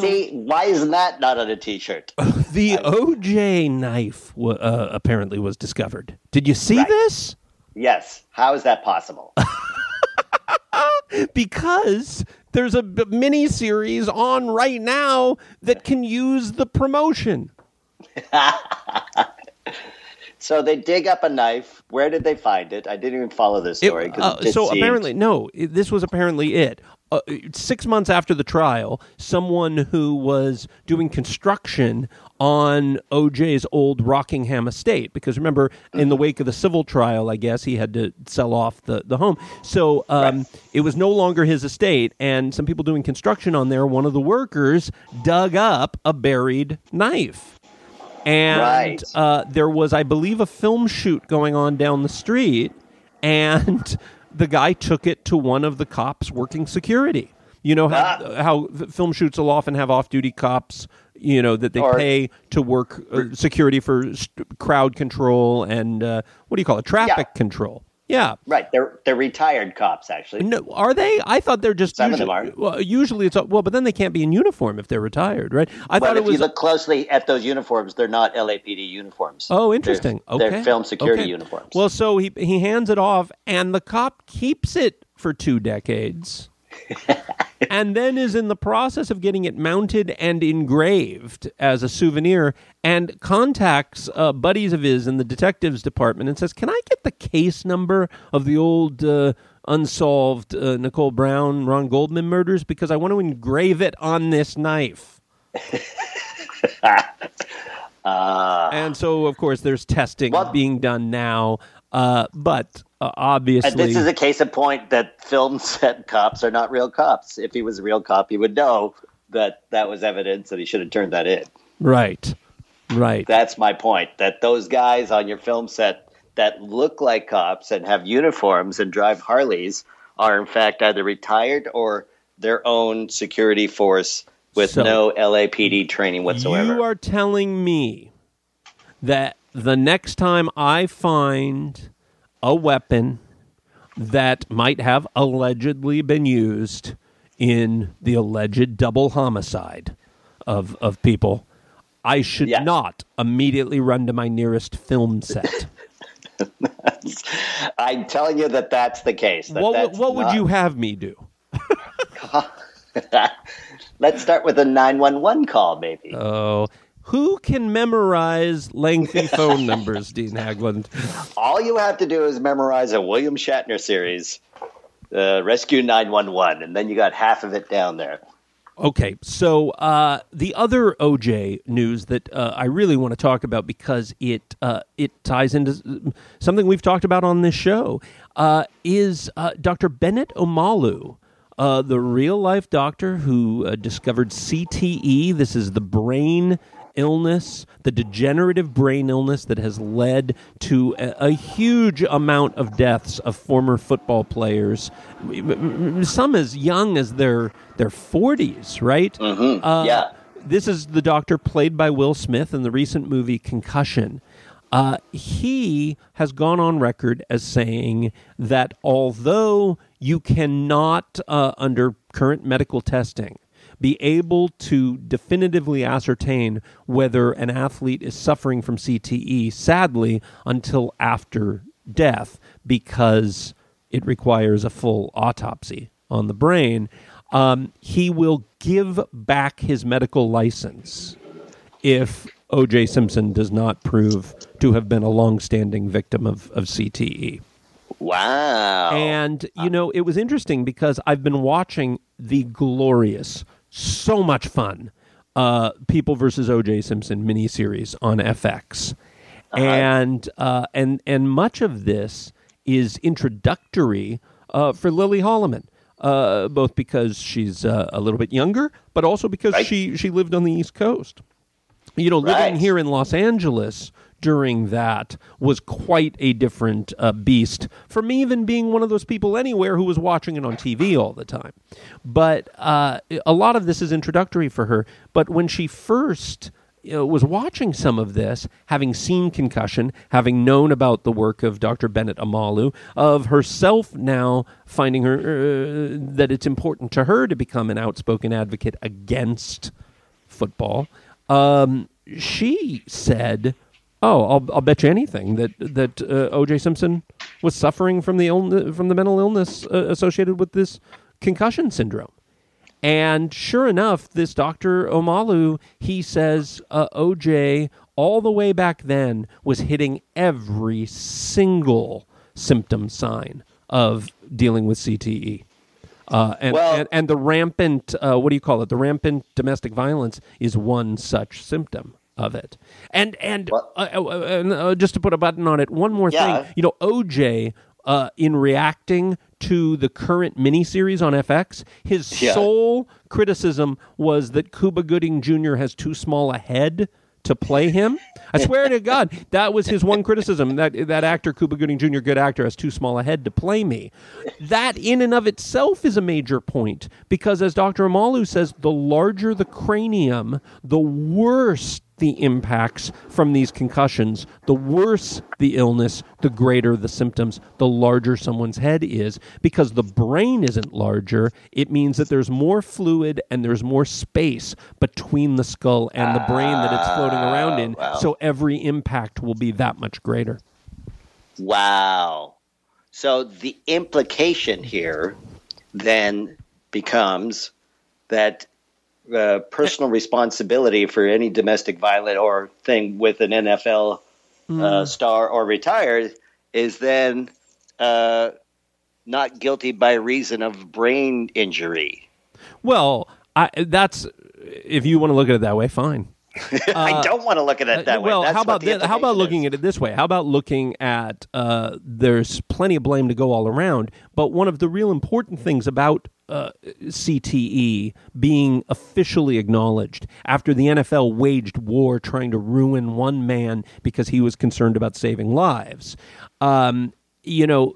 [SPEAKER 7] See, why isn't that not on a T-shirt?
[SPEAKER 8] The O J knife w- uh, apparently was discovered. Did you see
[SPEAKER 7] Right.
[SPEAKER 8] this?
[SPEAKER 7] Yes. How is that possible?
[SPEAKER 8] Because there's a b- mini series on right now that can use the promotion.
[SPEAKER 7] So they dig up a knife. Where did they find it? I didn't even follow this story.
[SPEAKER 8] It-
[SPEAKER 7] 'cause
[SPEAKER 8] uh,
[SPEAKER 7] it just
[SPEAKER 8] so
[SPEAKER 7] seemed-
[SPEAKER 8] apparently, no, it, this was apparently it. Uh, six months after the trial, someone who was doing construction on O J's old Rockingham estate, because remember, in the wake of the civil trial, I guess he had to sell off the, the home. So um,
[SPEAKER 7] Right.
[SPEAKER 8] it was no longer his estate, and some people doing construction on there, one of the workers dug up a buried knife. And
[SPEAKER 7] Right.
[SPEAKER 8] uh, there was, I believe, a film shoot going on down the street, and the guy took it to one of the cops working security. You know how
[SPEAKER 7] Ah.
[SPEAKER 8] how f- film shoots will often have off-duty cops, you know, that they
[SPEAKER 7] Or-
[SPEAKER 8] pay to work uh, security for st- crowd control and uh, what do you call it, traffic
[SPEAKER 7] Yeah.
[SPEAKER 8] control. Yeah.
[SPEAKER 7] Right. They're they're retired cops, actually.
[SPEAKER 8] No, are they? I thought they're just
[SPEAKER 7] Some of them
[SPEAKER 8] usually,
[SPEAKER 7] are.
[SPEAKER 8] Well, usually it's well, but then they can't be in uniform if they're retired, right? I
[SPEAKER 7] But
[SPEAKER 8] thought
[SPEAKER 7] if
[SPEAKER 8] it was
[SPEAKER 7] you look closely at those uniforms, they're not L A P D uniforms.
[SPEAKER 8] Oh, interesting.
[SPEAKER 7] They're,
[SPEAKER 8] okay.
[SPEAKER 7] they're film security
[SPEAKER 8] Okay.
[SPEAKER 7] uniforms.
[SPEAKER 8] Well, so he he hands it off, and the cop keeps it for two decades, and then is in the process of getting it mounted and engraved as a souvenir, and contacts uh, buddies of his in the detectives department and says, "Can I get the case number of the old uh, unsolved uh, Nicole Brown, Ron Goldman murders because I want to engrave it on this knife."
[SPEAKER 7] uh,
[SPEAKER 8] And so, of course, there's testing
[SPEAKER 7] Well-
[SPEAKER 8] being done now, uh, but uh, obviously,
[SPEAKER 7] and this is a case in point that film set cops are not real cops. If he was a real cop, he would know that that was evidence that he should have turned that in.
[SPEAKER 8] right, right.
[SPEAKER 7] That's my point, that those guys on your film set that look like cops and have uniforms and drive Harleys are, in fact, either retired or their own security force with
[SPEAKER 8] So-
[SPEAKER 7] no L A P D training whatsoever.
[SPEAKER 8] You are telling me that the next time I find a weapon that might have allegedly been used in the alleged double homicide of of people, I should
[SPEAKER 7] Yes.
[SPEAKER 8] not immediately run to my nearest film set.
[SPEAKER 7] I'm telling you that that's the case. That
[SPEAKER 8] what
[SPEAKER 7] that's
[SPEAKER 8] what would
[SPEAKER 7] not-
[SPEAKER 8] you have me do?
[SPEAKER 7] Let's start with a nine one one call, maybe.
[SPEAKER 8] Oh, who can memorize lengthy phone numbers, Dean Haglund?
[SPEAKER 7] All you have to do is memorize a William Shatner series, uh, Rescue nine one one, and then you got half of it down there.
[SPEAKER 8] Okay, so uh, the other O J news that uh, I really want to talk about because it uh, it ties into something we've talked about on this show uh, is uh, Doctor Bennett Omalu, uh, the real life doctor who uh, discovered C T E. This is the brain illness, the degenerative brain illness that has led to a, a huge amount of deaths of former football players, some as young as their their forties, right?
[SPEAKER 7] Mm-hmm.
[SPEAKER 8] Uh,
[SPEAKER 7] Yeah.
[SPEAKER 8] This is the doctor played by Will Smith in the recent movie Concussion. Uh, he has gone on record as saying that although you cannot, uh, under current medical testing, be able to definitively ascertain whether an athlete is suffering from C T E, sadly, until after death, because it requires a full autopsy on the brain, um, he will give back his medical license if O J Simpson does not prove to have been a longstanding victim of, of C T E.
[SPEAKER 7] Wow.
[SPEAKER 8] And, you know, it was interesting because I've been watching the glorious, so much fun, uh, People versus O J Simpson miniseries on F X.
[SPEAKER 7] Uh-huh.
[SPEAKER 8] And, uh, and, and much of this is introductory uh, for Lily Holloman, uh, both because she's uh, a little bit younger, but also because
[SPEAKER 7] Right.
[SPEAKER 8] she, she lived on the East Coast. You know, living
[SPEAKER 7] Right.
[SPEAKER 8] here in Los Angeles during that was quite a different uh, beast from me even being one of those people anywhere who was watching it on T V all the time. But uh, a lot of this is introductory for her. But when she first you know, was watching some of this, having seen Concussion, having known about the work of Doctor Bennett Omalu, of herself now finding her uh, that it's important to her to become an outspoken advocate against football. Um, she said, "Oh, I'll, I'll bet you anything that that uh, O J Simpson was suffering from the illness, from the mental illness uh, associated with this concussion syndrome." And sure enough, this Doctor Omalu, he says uh, O J, all the way back then, was hitting every single symptom sign of dealing with C T E. Uh, and,
[SPEAKER 7] Well-
[SPEAKER 8] and and the rampant, uh, what do you call it? The rampant domestic violence is one such symptom of it. And and
[SPEAKER 7] What?
[SPEAKER 8] uh, uh, uh, uh, just to put a button on it, one more
[SPEAKER 7] Yeah.
[SPEAKER 8] thing. You know, O J, uh, in reacting to the current miniseries on F X, his
[SPEAKER 7] Yeah.
[SPEAKER 8] sole criticism was that Cuba Gooding Junior has too small a head to play him. I swear to God, that was his one criticism. That that actor, Cuba Gooding Junior, good actor, has too small a head to play me. That in and of itself is a major point, because as Doctor Omalu says, the larger the cranium, the worse the impacts from these concussions, the worse the illness, the greater the symptoms, the larger someone's head is. Because the brain isn't larger, it means that there's more fluid and there's more space between the skull and the brain that it's floating around in.
[SPEAKER 7] wow.
[SPEAKER 8] So every impact will be that much greater.
[SPEAKER 7] Wow. So the implication here then becomes that uh, personal responsibility for any domestic violence or thing with an N F L uh, star or retired is then uh, not guilty by reason of brain injury.
[SPEAKER 8] Well, I, that's, if you want to look at it that way, fine.
[SPEAKER 7] I don't want to look at it that
[SPEAKER 8] Uh,
[SPEAKER 7] way.
[SPEAKER 8] well,
[SPEAKER 7] That's
[SPEAKER 8] how
[SPEAKER 7] what
[SPEAKER 8] about
[SPEAKER 7] the
[SPEAKER 8] thi- how about
[SPEAKER 7] implication
[SPEAKER 8] looking
[SPEAKER 7] is.
[SPEAKER 8] at it this way? How about looking at uh, there's plenty of blame to go all around, but one of the real important things about uh, C T E being officially acknowledged after the N F L waged war trying to ruin one man because he was concerned about saving lives, um, you know,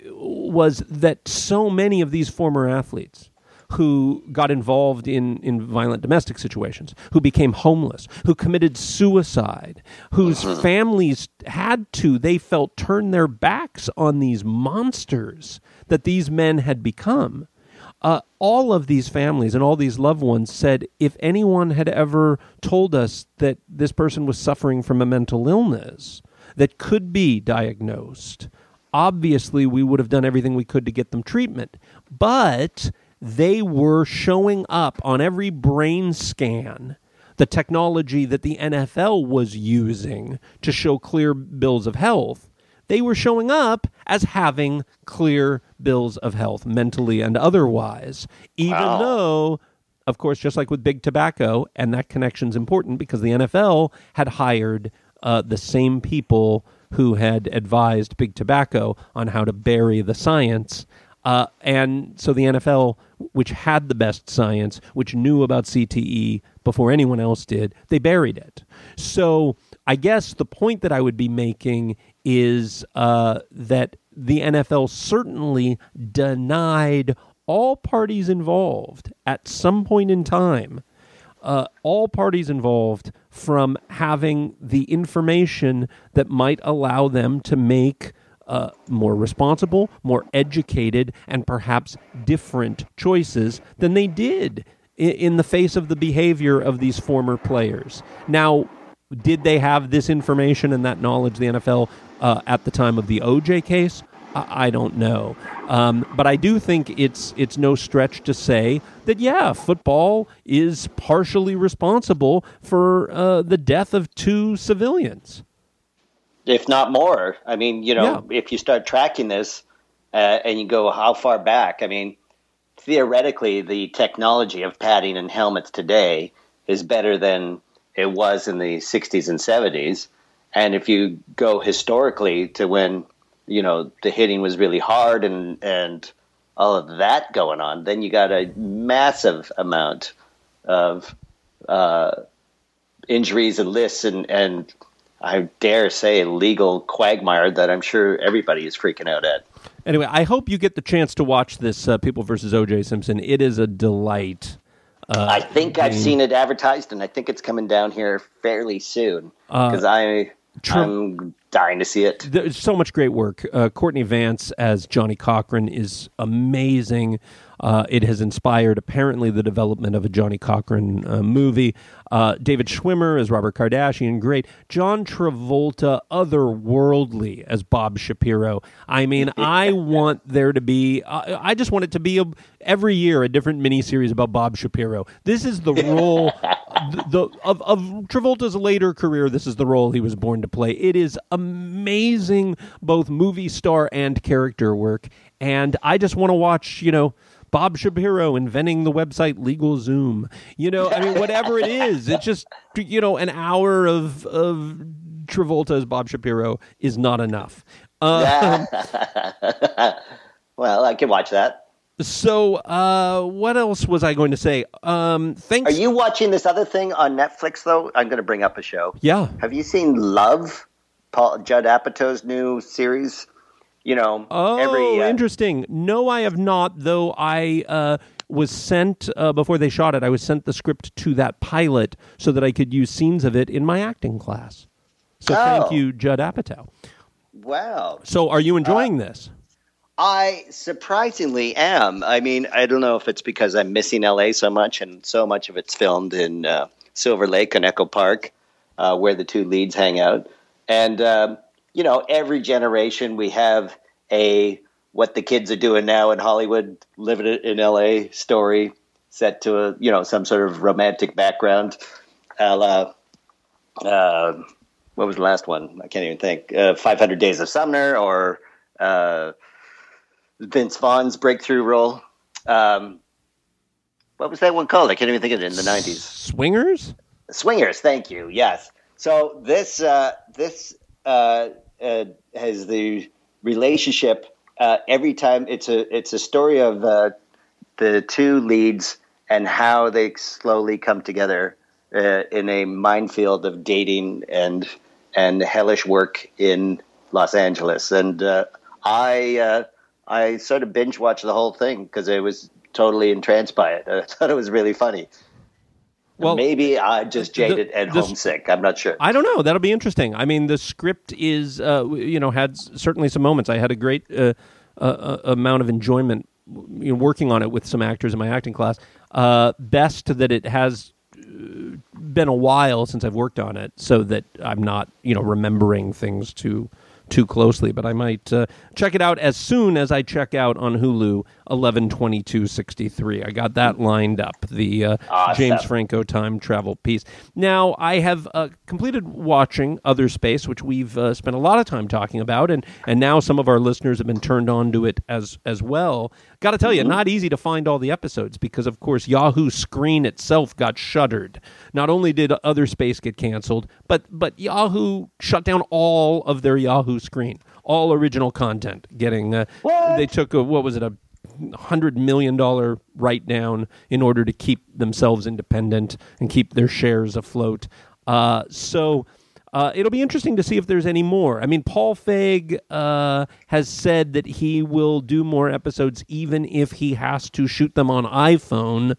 [SPEAKER 8] was that so many of these former athletes who got involved in, in violent domestic situations, who became homeless, who committed suicide, whose families had to, they felt, turn their backs on these monsters that these men had become. Uh, all of these families and all these loved ones said, if anyone had ever told us that this person was suffering from a mental illness that could be diagnosed, obviously we would have done everything we could to get them treatment. But they were showing up on every brain scan, the technology that the N F L was using to show clear bills of health. They were showing up as having clear bills of health, mentally and otherwise, even
[SPEAKER 7] Wow.
[SPEAKER 8] though, of course, just like with big tobacco, and that connection's important because the N F L had hired uh, the same people who had advised big tobacco on how to bury the science. Uh, and so the N F L, which had the best science, which knew about C T E before anyone else did, they buried it. So I guess the point that I would be making is uh, that the N F L certainly denied all parties involved at some point in time, uh, all parties involved from having the information that might allow them to make Uh, more responsible, more educated, and perhaps different choices than they did in, in the face of the behavior of these former players. Now, did they have this information and that knowledge, the N F L, uh, at the time of the O J case? I, I don't know. Um, but I do think it's it's no stretch to say that, yeah, football is partially responsible for uh, the death of two civilians.
[SPEAKER 7] If not more. I mean, you know,
[SPEAKER 8] Yeah.
[SPEAKER 7] if you start tracking this uh, and you go how far back, I mean, theoretically, the technology of padding and helmets today is better than it was in the sixties and seventies. And if you go historically to when, you know, the hitting was really hard and, and all of that going on, then you got a massive amount of uh, injuries and lists and, and I dare say legal quagmire that I'm sure everybody is freaking out at.
[SPEAKER 8] Anyway, I hope you get the chance to watch this uh, People versus O J Simpson. It is a delight. Uh,
[SPEAKER 7] I think I've seen it advertised, and I think it's coming down here fairly soon because I
[SPEAKER 8] Tra-
[SPEAKER 7] I'm dying to see it.
[SPEAKER 8] There's so much great work. Uh, Courtney Vance as Johnny Cochran is amazing. Uh, it has inspired, apparently, the development of a Johnny Cochran uh, movie. Uh, David Schwimmer as Robert Kardashian, great. John Travolta, otherworldly as Bob Shapiro. I mean, I want there to be, uh, I just want it to be a, every year a different miniseries about Bob Shapiro. This is the role the, the of, of Travolta's later career. This is the role he was born to play. It is amazing, both movie star and character work. And I just want to watch, you know, Bob Shapiro inventing the website LegalZoom. You know, I mean, whatever it is, it's just, you know, an hour of of Travolta as Bob Shapiro is not enough. Um,
[SPEAKER 7] well, I can watch that.
[SPEAKER 8] So, uh, what else was I going to say? Um, thanks.
[SPEAKER 7] Are you watching this other thing on Netflix, though? I'm going to bring up a show.
[SPEAKER 8] Yeah.
[SPEAKER 7] Have you seen Love, Paul Judd Apatow's new series? You know,
[SPEAKER 8] oh,
[SPEAKER 7] every, uh,
[SPEAKER 8] interesting. No, I have not, though I uh, was sent, uh, before they shot it, I was sent the script to that pilot so that I could use scenes of it in my acting class. So
[SPEAKER 7] oh.
[SPEAKER 8] thank you, Judd Apatow.
[SPEAKER 7] Wow.
[SPEAKER 8] So are you enjoying
[SPEAKER 7] uh,
[SPEAKER 8] this?
[SPEAKER 7] I surprisingly am. I mean, I don't know if it's because I'm missing L A so much, and so much of it's filmed in uh, Silver Lake and Echo Park, uh, where the two leads hang out. And, um, you know, every generation we have a what the kids are doing now in Hollywood, living it in L A story set to a, you know, some sort of romantic background. A la, uh, what was the last one? I can't even think. Uh, five hundred Days of Summer, or uh, Vince Vaughn's breakthrough role. Um, what was that one called? I can't even think of it in the nineties.
[SPEAKER 8] Swingers?
[SPEAKER 7] Swingers, thank you. Yes. So this uh, this uh, uh, has the relationship uh, every time. It's a it's a story of uh, the two leads and how they slowly come together uh, in a minefield of dating and and hellish work in Los Angeles. And uh, I uh, I sort of binge watched the whole thing because I was totally entranced by it. I thought it was really funny. Well, maybe I'm just jaded the, and the, homesick. I'm not sure.
[SPEAKER 8] I don't know. That'll be interesting. I mean, the script is, uh, you know, had certainly some moments. I had a great uh, uh, amount of enjoyment, you know, working on it with some actors in my acting class. Uh, best that it has been a while since I've worked on it, so that I'm not, you know, remembering things too too closely. But I might uh, check it out as soon as I check out on Hulu eleven twenty-two sixty-three. I got that lined up, the uh,
[SPEAKER 7] awesome.
[SPEAKER 8] James Franco time travel piece. Now, I have uh, completed watching Other Space, which we've uh, spent a lot of time talking about, and, and now some of our listeners have been turned on to it as, as well. Got to tell you, mm-hmm. not easy to find all the episodes because, of course, Yahoo Screen itself got shuttered. Not only did Other Space get canceled, but but Yahoo shut down all of their Yahoo Screen, all original content. Getting uh, they took a, what was it, a hundred million dollar write down in order to keep themselves independent and keep their shares afloat. Uh, so. Uh, it'll be interesting to see if there's any more. I mean, Paul Feig uh, has said that he will do more episodes even if he has to shoot them on iPhone.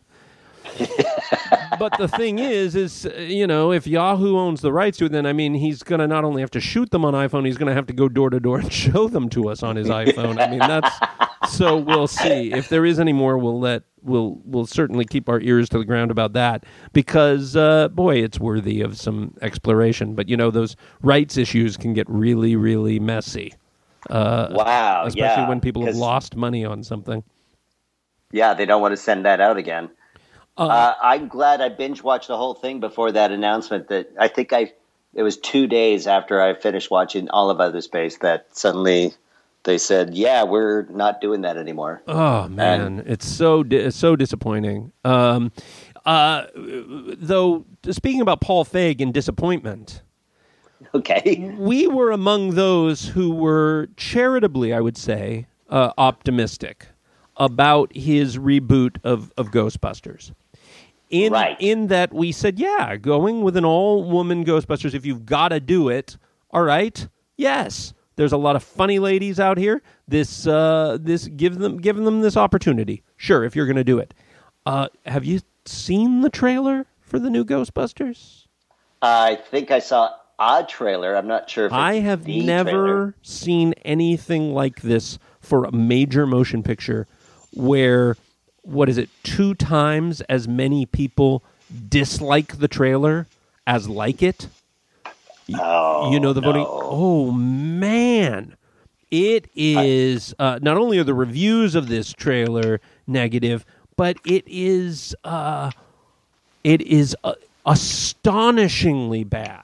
[SPEAKER 8] But the thing is, is, you know, if Yahoo owns the rights to it, then, I mean, he's going to not only have to shoot them on iPhone, he's going to have to go door to door and show them to us on his iPhone. I mean, that's... So we'll see. If there is any more, we'll let we'll we'll certainly keep our ears to the ground about that because uh, boy, it's worthy of some exploration. But you know, those rights issues can get really, really messy. Uh,
[SPEAKER 7] wow,
[SPEAKER 8] especially
[SPEAKER 7] yeah,
[SPEAKER 8] when people have lost money on something.
[SPEAKER 7] Yeah, they don't want to send that out again. Uh, uh, I'm glad I binge watched the whole thing before that announcement. That I think I it was two days after I finished watching all of Other Space that suddenly. They said, "Yeah, we're not doing that anymore."
[SPEAKER 8] Oh man, and it's so di- so disappointing. Um, uh, though, speaking about Paul Feig and disappointment,
[SPEAKER 7] okay,
[SPEAKER 8] we were among those who were charitably, I would say, uh, optimistic about his reboot of, of Ghostbusters. In
[SPEAKER 7] right.
[SPEAKER 8] in that we said, "Yeah, going with an all-woman Ghostbusters. If you've got to do it, all right, yes." There's a lot of funny ladies out here. This, uh, this, give them, giving them this opportunity. Sure, if you're going to do it. Uh, have you seen the trailer for the new Ghostbusters?
[SPEAKER 7] I think I saw a trailer. I'm not sure if it's
[SPEAKER 8] I have
[SPEAKER 7] the
[SPEAKER 8] never
[SPEAKER 7] trailer.
[SPEAKER 8] seen anything like this for a major motion picture where, what is it, two times as many people dislike the trailer as like it.
[SPEAKER 7] Oh,
[SPEAKER 8] you know the voting.
[SPEAKER 7] no.
[SPEAKER 8] Oh man, it is. Uh, not only are the reviews of this trailer negative, but it is. Uh, it is uh, astonishingly bad.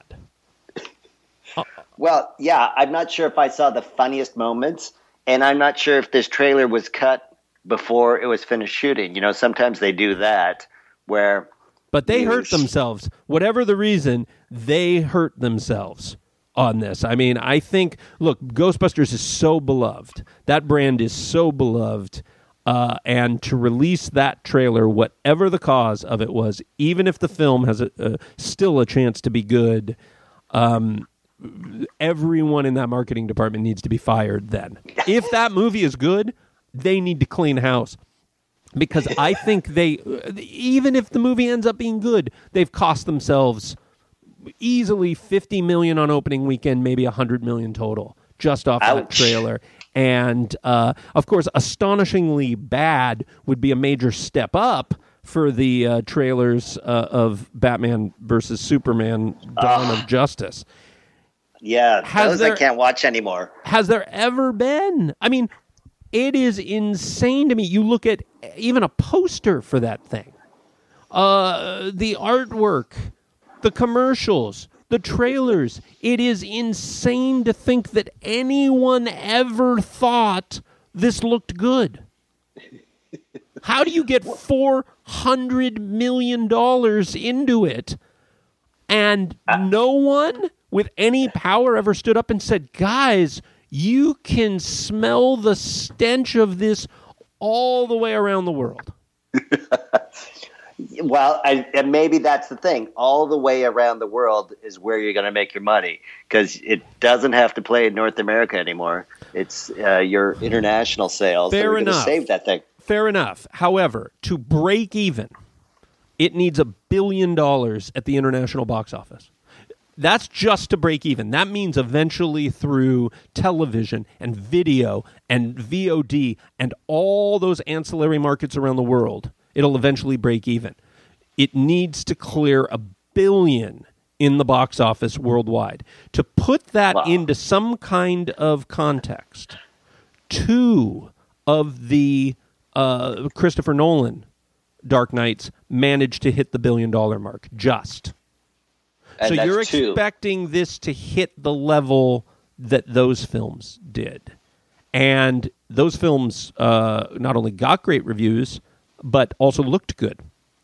[SPEAKER 7] Well, yeah, I'm not sure if I saw the funniest moments, and I'm not sure if this trailer was cut before it was finished shooting. You know, sometimes they do that where.
[SPEAKER 8] But they
[SPEAKER 7] you
[SPEAKER 8] hurt
[SPEAKER 7] sh-
[SPEAKER 8] themselves. Whatever the reason, they hurt themselves on this. I mean, I think, look, Ghostbusters is so beloved. That brand is so beloved. Uh, and to release that trailer, whatever the cause of it was, even if the film has a, a, still a chance to be good, um, everyone in that marketing department needs to be fired then. If that movie is good, they need to clean house. Because I think they, even if the movie ends up being good, they've cost themselves easily fifty million dollars on opening weekend, maybe one hundred million dollars total, just off that
[SPEAKER 7] Ouch.
[SPEAKER 8] trailer. And, uh, of course, astonishingly bad would be a major step up for the uh, trailers uh, of Batman versus Superman, Dawn of Justice.
[SPEAKER 7] Yeah,
[SPEAKER 8] Has
[SPEAKER 7] those
[SPEAKER 8] there-
[SPEAKER 7] I can't watch anymore.
[SPEAKER 8] Has there ever been? I mean, it is insane to me. You look at even a poster for that thing, uh, the artwork, the commercials, the trailers. It is insane to think that anyone ever thought this looked good. How do you get four hundred million dollars into it and no one with any power ever stood up and said, guys, you can smell the stench of this all the way around the world?
[SPEAKER 7] Well, I, and maybe that's the thing. All the way around the world is where you're going to make your money because it doesn't have to play in North America anymore. It's uh, your international sales.
[SPEAKER 8] Fair
[SPEAKER 7] that are going to
[SPEAKER 8] enough.
[SPEAKER 7] save that thing.
[SPEAKER 8] Fair enough. However, to break even, it needs a billion dollars at the international box office. That's just to break even. That means eventually through television and video and V O D and all those ancillary markets around the world, it'll eventually break even. It needs to clear a billion in the box office worldwide. To put that
[SPEAKER 7] Wow.
[SPEAKER 8] into some kind of context, two of the uh, Christopher Nolan Dark Knights managed to hit the billion dollar mark, just.
[SPEAKER 7] And
[SPEAKER 8] So
[SPEAKER 7] that's
[SPEAKER 8] you're
[SPEAKER 7] two.
[SPEAKER 8] expecting this to hit the level that those films did. And those films uh, not only got great reviews, but also looked good.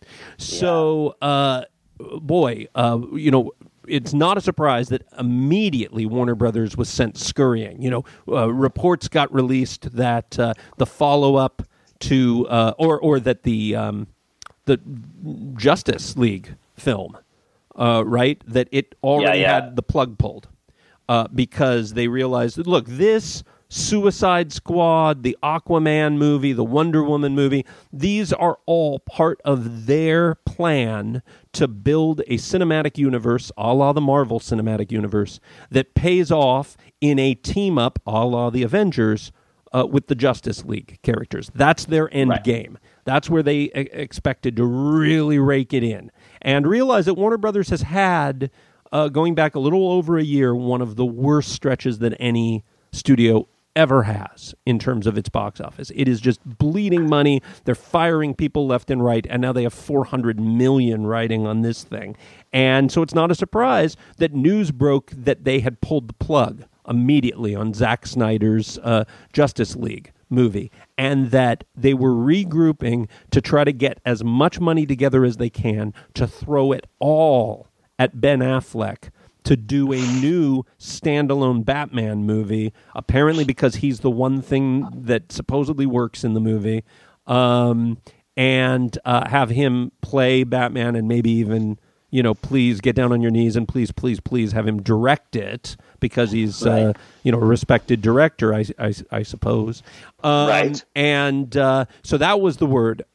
[SPEAKER 8] So, uh, boy, uh, you know, it's not a surprise that immediately Warner Brothers was sent scurrying. You know, uh, reports got released that uh, the follow-up to, uh, or or that the um, the Justice League film, uh, right, that it already
[SPEAKER 7] Yeah, yeah.
[SPEAKER 8] had the plug pulled uh, because they realized that, look, this Suicide Squad, the Aquaman movie, the Wonder Woman movie, these are all part of their plan to build a cinematic universe, a la the Marvel Cinematic Universe, that pays off in a team-up, a la the Avengers, uh, with the Justice League characters. That's their end
[SPEAKER 7] Right.
[SPEAKER 8] game. That's where they e- expected to really rake it in. And realize that Warner Brothers has had, uh, going back a little over a year, one of the worst stretches that any studio ever has in terms of its box office. It is just bleeding money. They're firing people left and right, and now they have four hundred million riding on this thing. And so it's not a surprise that news broke that they had pulled the plug immediately on Zack Snyder's uh, Justice League movie, and that they were regrouping to try to get as much money together as they can to throw it all at Ben Affleck to do a new standalone Batman movie, apparently because he's the one thing that supposedly works in the movie, um, and uh, have him play Batman and maybe even, you know, please get down on your knees and please, please, please have him direct it because he's,
[SPEAKER 7] Right.
[SPEAKER 8] uh, you know, a respected director, I, I, I suppose. Um,
[SPEAKER 7] Right.
[SPEAKER 8] And uh, so that was the word.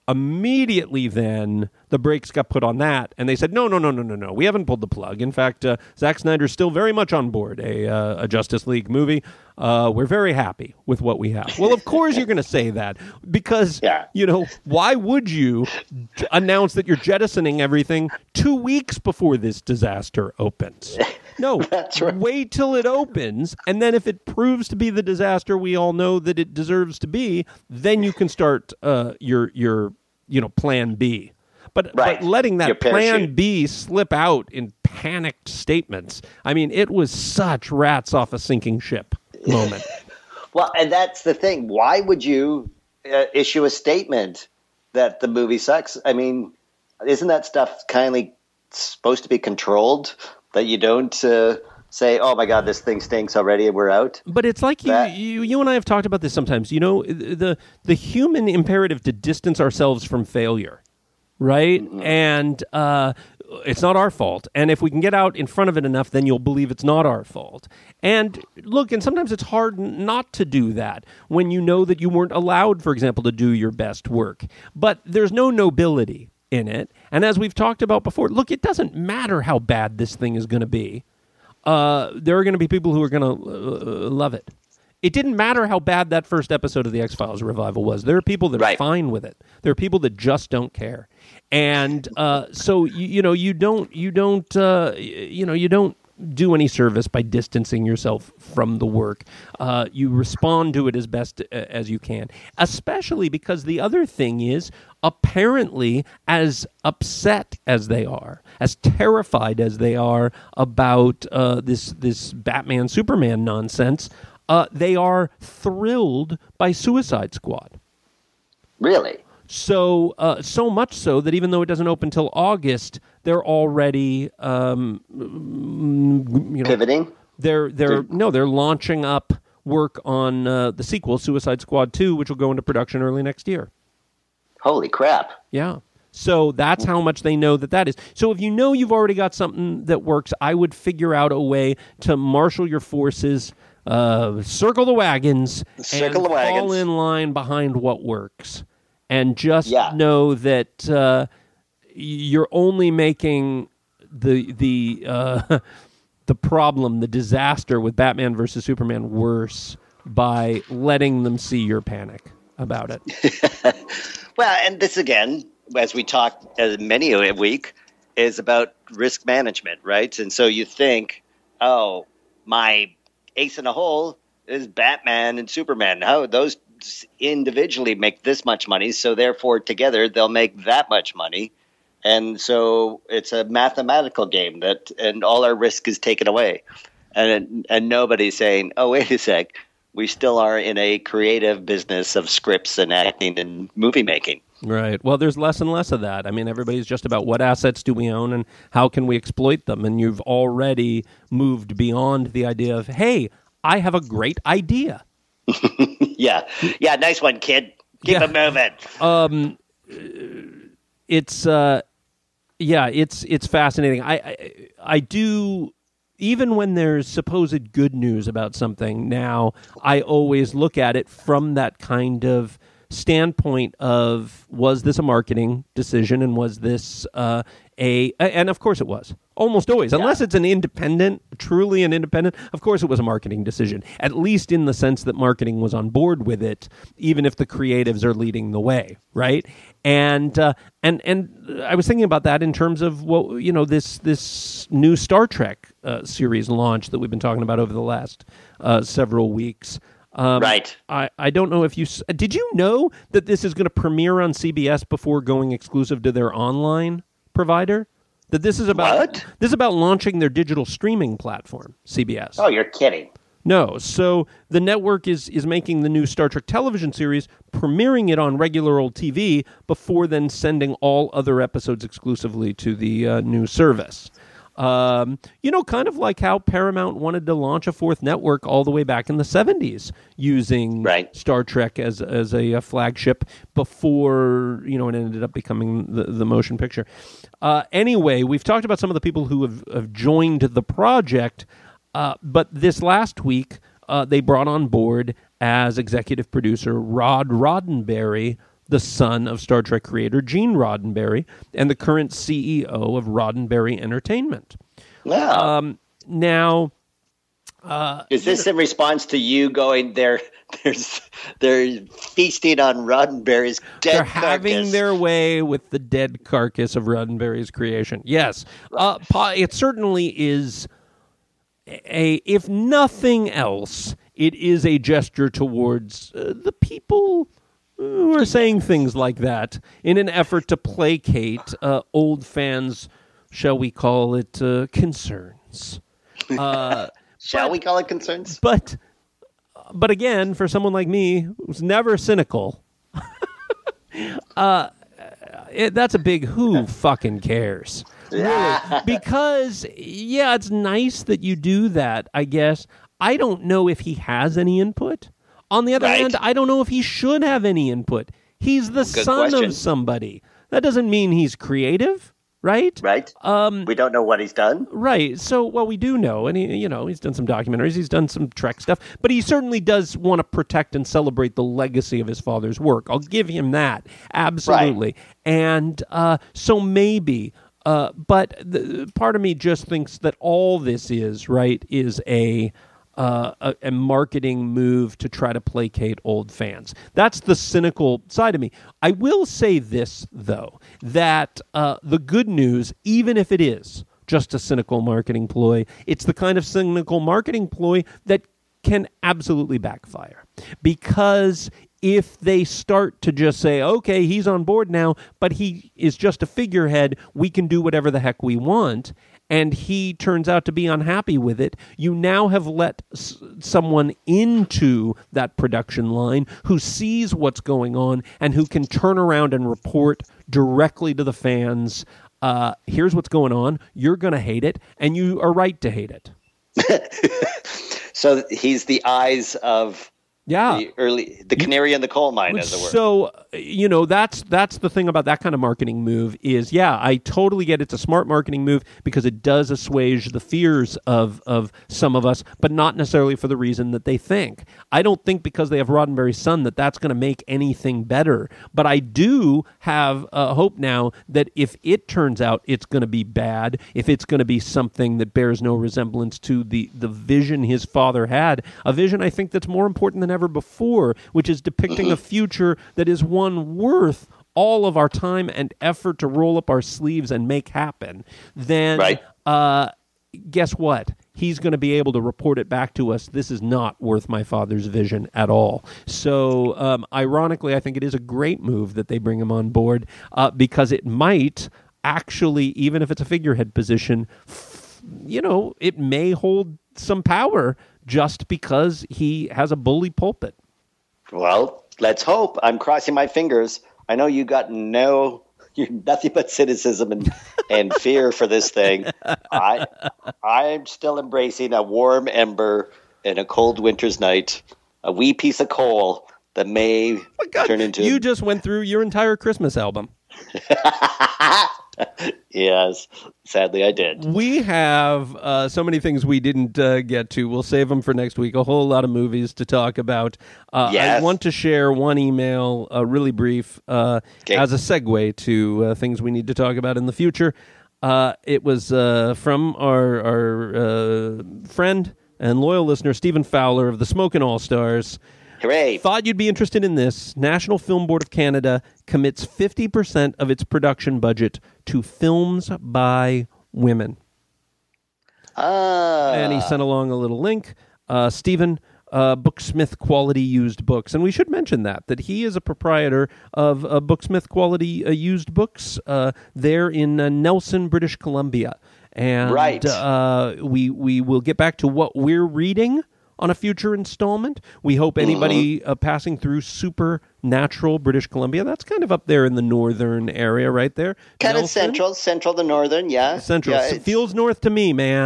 [SPEAKER 8] immediately then the brakes got put on that, and they said, no, no, no, no, no, no. We haven't pulled the plug. In fact, uh, Zack Snyder's still very much on board a, uh, a Justice League movie. Uh, we're very happy with what we have. Well, of course you're going to say that because,
[SPEAKER 7] yeah.
[SPEAKER 8] you know, why would you j- announce that you're jettisoning everything two weeks before this disaster opens? No,
[SPEAKER 7] That's right.
[SPEAKER 8] Wait till it opens, and then if it proves to be the disaster we all know that it deserves to be, then you can start uh, your your you know plan B. But,
[SPEAKER 7] right.
[SPEAKER 8] but letting
[SPEAKER 7] Your
[SPEAKER 8] that plan
[SPEAKER 7] parachute.
[SPEAKER 8] B slip out in panicked statements, I mean, it was such rats off a sinking ship moment.
[SPEAKER 7] Well, and that's the thing. Why would you uh, issue a statement that the movie sucks? I mean, isn't that stuff kindly supposed to be controlled? That you don't uh, say, "Oh my God, this thing stinks already, and we're out."
[SPEAKER 8] But it's like you,
[SPEAKER 7] That-
[SPEAKER 8] you, you and I have talked about this sometimes. You know, the the human imperative to distance ourselves from failure, right?
[SPEAKER 7] Mm-hmm.
[SPEAKER 8] And uh, it's not our fault. And if we can get out in front of it enough, then you'll believe it's not our fault. And look, and sometimes it's hard n- not to do that when you know that you weren't allowed, for example, to do your best work. But there's no nobility in it. And as we've talked about before, look, it doesn't matter how bad this thing is going to be. Uh, there are going to be people who are going to uh, love it. It didn't matter how bad that first episode of the X-Files revival was. There are people that
[SPEAKER 7] Right.
[SPEAKER 8] are fine with it. There are people that just don't care. And uh, so you, you know, you don't, you don't, uh, you know, you don't do any service by distancing yourself from the work. Uh, you respond to it as best uh, as you can, especially because the other thing is, apparently, as upset as they are, as terrified as they are about uh, this this Batman Superman nonsense, uh, they are thrilled by Suicide Squad.
[SPEAKER 7] Really?
[SPEAKER 8] So, uh, so much so that even though it doesn't open till August, they're already, um, you know,
[SPEAKER 7] Pivoting?
[SPEAKER 8] they're they're no, they're launching up work on uh, the sequel, Suicide Squad two, which will go into production early next year.
[SPEAKER 7] Holy crap!
[SPEAKER 8] Yeah. So that's how much they know that that is. So if you know you've already got something that works, I would figure out a way to marshal your forces, uh, circle the wagons,
[SPEAKER 7] Circle
[SPEAKER 8] and
[SPEAKER 7] the wagons.
[SPEAKER 8] fall in line behind what works. And just
[SPEAKER 7] Yeah.
[SPEAKER 8] know that uh, you're only making the the uh, the problem, the disaster with Batman versus Superman worse by letting them see your panic about it.
[SPEAKER 7] Well, and this again, as we talk uh, many a week, is about risk management, right? And so you think, oh, my ace in the hole is Batman and Superman. How those individually make this much money, so therefore together they'll make that much money. And so it's a mathematical game that, and all our risk is taken away. And and nobody's saying, oh, wait a sec, we still are in a creative business of scripts and acting and movie making.
[SPEAKER 8] Right. Well, there's less and less of that. I mean, everybody's just about what assets do we own and how can we exploit them. And you've already moved beyond the idea of, hey, I have a great idea.
[SPEAKER 7] Yeah. Yeah, nice one, kid. Keep
[SPEAKER 8] Yeah.
[SPEAKER 7] it moving.
[SPEAKER 8] Um, it's uh, yeah, it's it's fascinating. I, I I do. Even when there's supposed good news about something now, I always look at it from that kind of standpoint of, was this a marketing decision, and was this uh, a, and of course it was. Almost always, unless it's an independent, truly an independent, of course it was a marketing decision, at least in the sense that marketing was on board with it, even if the creatives are leading the way, right? And uh, and and I was thinking about that in terms of what, you know, this this new Star Trek uh, series launch that we've been talking about over the last uh, several weeks. Um,
[SPEAKER 7] Right.
[SPEAKER 8] I, I don't know if you... s- Did you know that this is going to premiere on C B S before going exclusive to their online provider? That this is about...
[SPEAKER 7] What?
[SPEAKER 8] This is about launching their digital streaming platform, C B S.
[SPEAKER 7] Oh, you're kidding.
[SPEAKER 8] No. So the network is, is making the new Star Trek television series, premiering it on regular old T V, before then sending all other episodes exclusively to the uh, new service. Um, you know, kind of like how Paramount wanted to launch a fourth network all the way back in the seventies using
[SPEAKER 7] Right.
[SPEAKER 8] Star Trek as as a, a flagship before, you know, it ended up becoming the, the motion picture. Uh, anyway, we've talked about some of the people who have, have joined the project, uh, but this last week uh, they brought on board as executive producer Rod Roddenberry, the son of Star Trek creator Gene Roddenberry and the current C E O of Roddenberry Entertainment.
[SPEAKER 7] Wow.
[SPEAKER 8] Um, now, uh,
[SPEAKER 7] is this in response to you going there? There's they're feasting on Roddenberry's dead
[SPEAKER 8] they're
[SPEAKER 7] carcass.
[SPEAKER 8] having their way with the dead carcass of Roddenberry's creation. Yes, uh, it certainly is. A if nothing else, it is a gesture towards uh, the people who are saying things like that in an effort to placate uh, old fans, shall we call it, uh, concerns. Uh,
[SPEAKER 7] shall
[SPEAKER 8] but,
[SPEAKER 7] we call it concerns?
[SPEAKER 8] But, but again, for someone like me who's never cynical, uh, it, that's a big who fucking cares. Really. Because, yeah, it's nice that you do that, I guess. I don't know if he has any input. On the other
[SPEAKER 7] right.
[SPEAKER 8] hand, I don't know if he should have any input. He's the
[SPEAKER 7] Good
[SPEAKER 8] son
[SPEAKER 7] question.
[SPEAKER 8] of somebody. That doesn't mean he's creative, right?
[SPEAKER 7] Right.
[SPEAKER 8] Um,
[SPEAKER 7] we don't know what he's done.
[SPEAKER 8] Right. So, well, we do know, and he, you know, he's done some documentaries, he's done some Trek stuff, but he certainly does want to protect and celebrate the legacy of his father's work. I'll give him that. Absolutely. Right. And uh, so maybe... Uh, but the, part of me just thinks that all this is, right, is a, uh, a a marketing move to try to placate old fans. That's the cynical side of me. I will say this, though, that uh, the good news, even if it is just a cynical marketing ploy, it's the kind of cynical marketing ploy that can absolutely backfire. Because if they start to just say, okay, he's on board now, but he is just a figurehead, we can do whatever the heck we want, and he turns out to be unhappy with it, you now have let s- someone into that production line who sees what's going on and who can turn around and report directly to the fans, uh, here's what's going on, you're going to hate it, and you are right to hate it.
[SPEAKER 7] So he's the eyes of...
[SPEAKER 8] Yeah,
[SPEAKER 7] the early the canary in the coal mine, as it were.
[SPEAKER 8] So you know that's that's the thing about that kind of marketing move is yeah, I totally get it's a smart marketing move because it does assuage the fears of of some of us, but not necessarily for the reason that they think. I don't think because they have Roddenberry's son that that's going to make anything better. But I do have uh, hope now that if it turns out it's going to be bad, if it's going to be something that bears no resemblance to the the vision his father had, a vision I think that's more important than ever before, which is depicting a future that is one worth all of our time and effort to roll up our sleeves and make happen, then
[SPEAKER 7] right.
[SPEAKER 8] uh, guess what? He's going to be able to report it back to us. This is not worth my father's vision at all. So, um, ironically, I think it is a great move that they bring him on board uh, because it might actually, even if it's a figurehead position, f- you know, it may hold some power just because he has a bully pulpit.
[SPEAKER 7] Well, let's hope. I'm crossing my fingers. I know you got no, you're nothing but cynicism and, and fear for this thing. I, I'm still embracing a warm ember in a cold winter's night, a wee piece of coal that may
[SPEAKER 8] oh God,
[SPEAKER 7] turn into...
[SPEAKER 8] You just went through your entire Christmas album.
[SPEAKER 7] Yes, sadly I did.
[SPEAKER 8] We have uh, so many things we didn't uh, get to. We'll save them for next week. A whole lot of movies to talk about. Uh,
[SPEAKER 7] yes.
[SPEAKER 8] I want to share one email, uh, really brief, uh,
[SPEAKER 7] okay.
[SPEAKER 8] as a segue to uh, things we need to talk about in the future. Uh, it was uh, from our, our uh, friend and loyal listener, Stephen Fowler of the Smokin' All-Stars.
[SPEAKER 7] Hooray.
[SPEAKER 8] Thought you'd be interested in this. National Film Board of Canada commits fifty percent of its production budget to films by women.
[SPEAKER 7] Ah.
[SPEAKER 8] And he sent along a little link. Uh, Stephen, uh, Booksmith Quality Used Books. And we should mention that, that he is a proprietor of uh, Booksmith Quality uh, Used Books uh, there in uh, Nelson, British Columbia. And
[SPEAKER 7] right.
[SPEAKER 8] uh, we, we will get back to what we're reading on a future installment. We hope anybody uh, passing through Supernatural, British Columbia, that's kind of up there in the northern area right there.
[SPEAKER 7] Kind
[SPEAKER 8] Nelson,
[SPEAKER 7] of central, central to northern, yeah.
[SPEAKER 8] Central.
[SPEAKER 7] Yeah,
[SPEAKER 8] It feels north to me, man.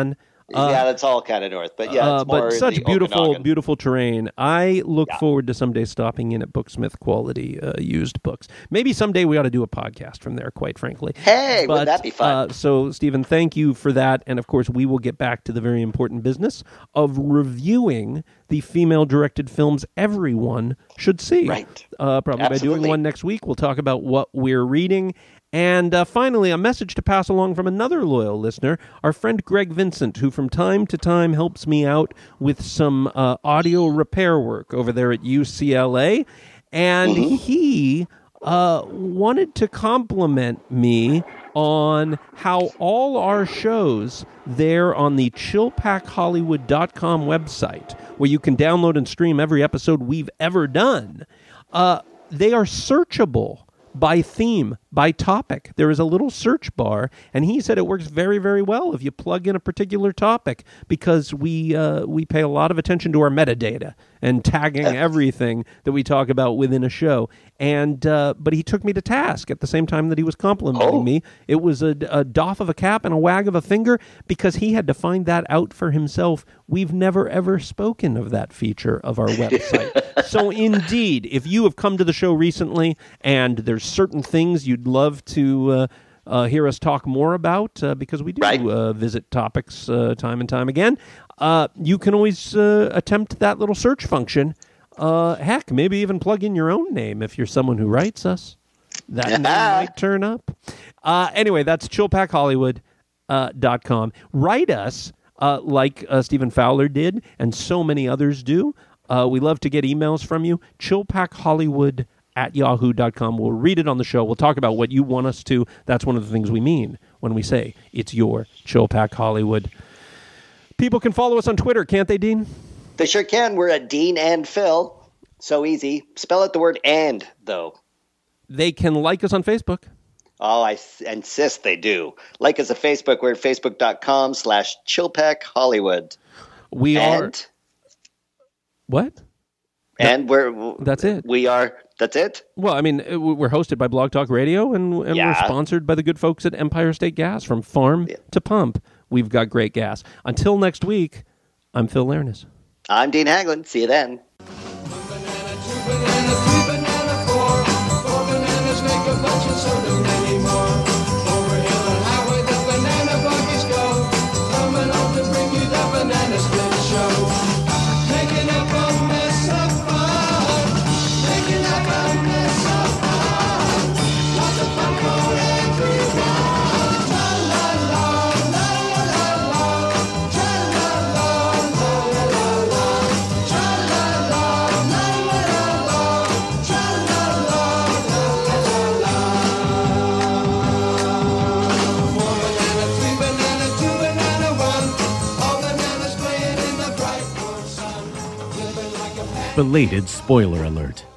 [SPEAKER 8] Uh,
[SPEAKER 7] yeah, that's all kind of north, but yeah,
[SPEAKER 8] uh,
[SPEAKER 7] it's more
[SPEAKER 8] but such
[SPEAKER 7] the
[SPEAKER 8] beautiful,
[SPEAKER 7] Okanagan.
[SPEAKER 8] beautiful terrain. I look
[SPEAKER 7] Yeah.
[SPEAKER 8] forward to someday stopping in at Booksmith quality uh, used books. Maybe someday we ought to do a podcast from there, quite frankly.
[SPEAKER 7] Hey,
[SPEAKER 8] But,
[SPEAKER 7] wouldn't that be fun?
[SPEAKER 8] Uh, so, Stephen, thank you for that. And, of course, we will get back to the very important business of reviewing the female-directed films everyone should see.
[SPEAKER 7] Right.
[SPEAKER 8] Uh, probably by
[SPEAKER 7] Absolutely.
[SPEAKER 8] doing one next week. We'll talk about what we're reading. And uh, finally, a message to pass along from another loyal listener, our friend Greg Vincent, who from time to time helps me out with some uh, audio repair work over there at U C L A. And
[SPEAKER 7] Mm-hmm.
[SPEAKER 8] he uh, wanted to compliment me on how all our shows there on the chill pack hollywood dot com website, where you can download and stream every episode we've ever done, uh, they are searchable by theme, by topic. There is a little search bar, and he said it works very, very well if you plug in a particular topic, because we uh, we pay a lot of attention to our metadata and tagging everything that we talk about within a show. And uh, but he took me to task at the same time that he was complimenting
[SPEAKER 7] Oh.
[SPEAKER 8] me. It was a, a doff of a cap and a wag of a finger, because he had to find that out for himself. We've never, ever spoken of that feature of our website. So indeed, if you have come to the show recently and there's certain things you'd love to uh, uh, hear us talk more about, uh, because we do
[SPEAKER 7] Right.
[SPEAKER 8] uh, visit topics uh, time and time again, uh, you can always uh, attempt that little search function. Uh, heck, maybe even plug in your own name if you're someone who writes us. That name might turn up. Uh, anyway, that's chill pack hollywood dot com. Write us uh, like uh, Stephen Fowler did and so many others do. Uh, we love to get emails from you. chillpackhollywood at yahoo dot com. We'll read it on the show. We'll talk about what you want us to. That's one of the things we mean when we say it's your Chill Pack Hollywood. People can follow us on Twitter, can't they, Dean?
[SPEAKER 7] They sure can. We're at Dean and Phil. So easy. Spell out the word "and" though.
[SPEAKER 8] They can like us on Facebook.
[SPEAKER 7] Oh, I s- insist they do. Like us at Facebook. We're at facebook.com slash chillpackhollywood.
[SPEAKER 8] We are...
[SPEAKER 7] And,
[SPEAKER 8] What?
[SPEAKER 7] and we're...
[SPEAKER 8] That's it.
[SPEAKER 7] We are... That's it?
[SPEAKER 8] Well, I mean, it- we're hosted by Blog Talk Radio, and, and we're
[SPEAKER 7] Yeah.
[SPEAKER 8] sponsored by the good folks at Empire State Gas. From farm to pump, we've got great gas. Until next week, I'm Phil Lernis.
[SPEAKER 7] I'm Dean Haglund. See you then.
[SPEAKER 5] Belated spoiler alert.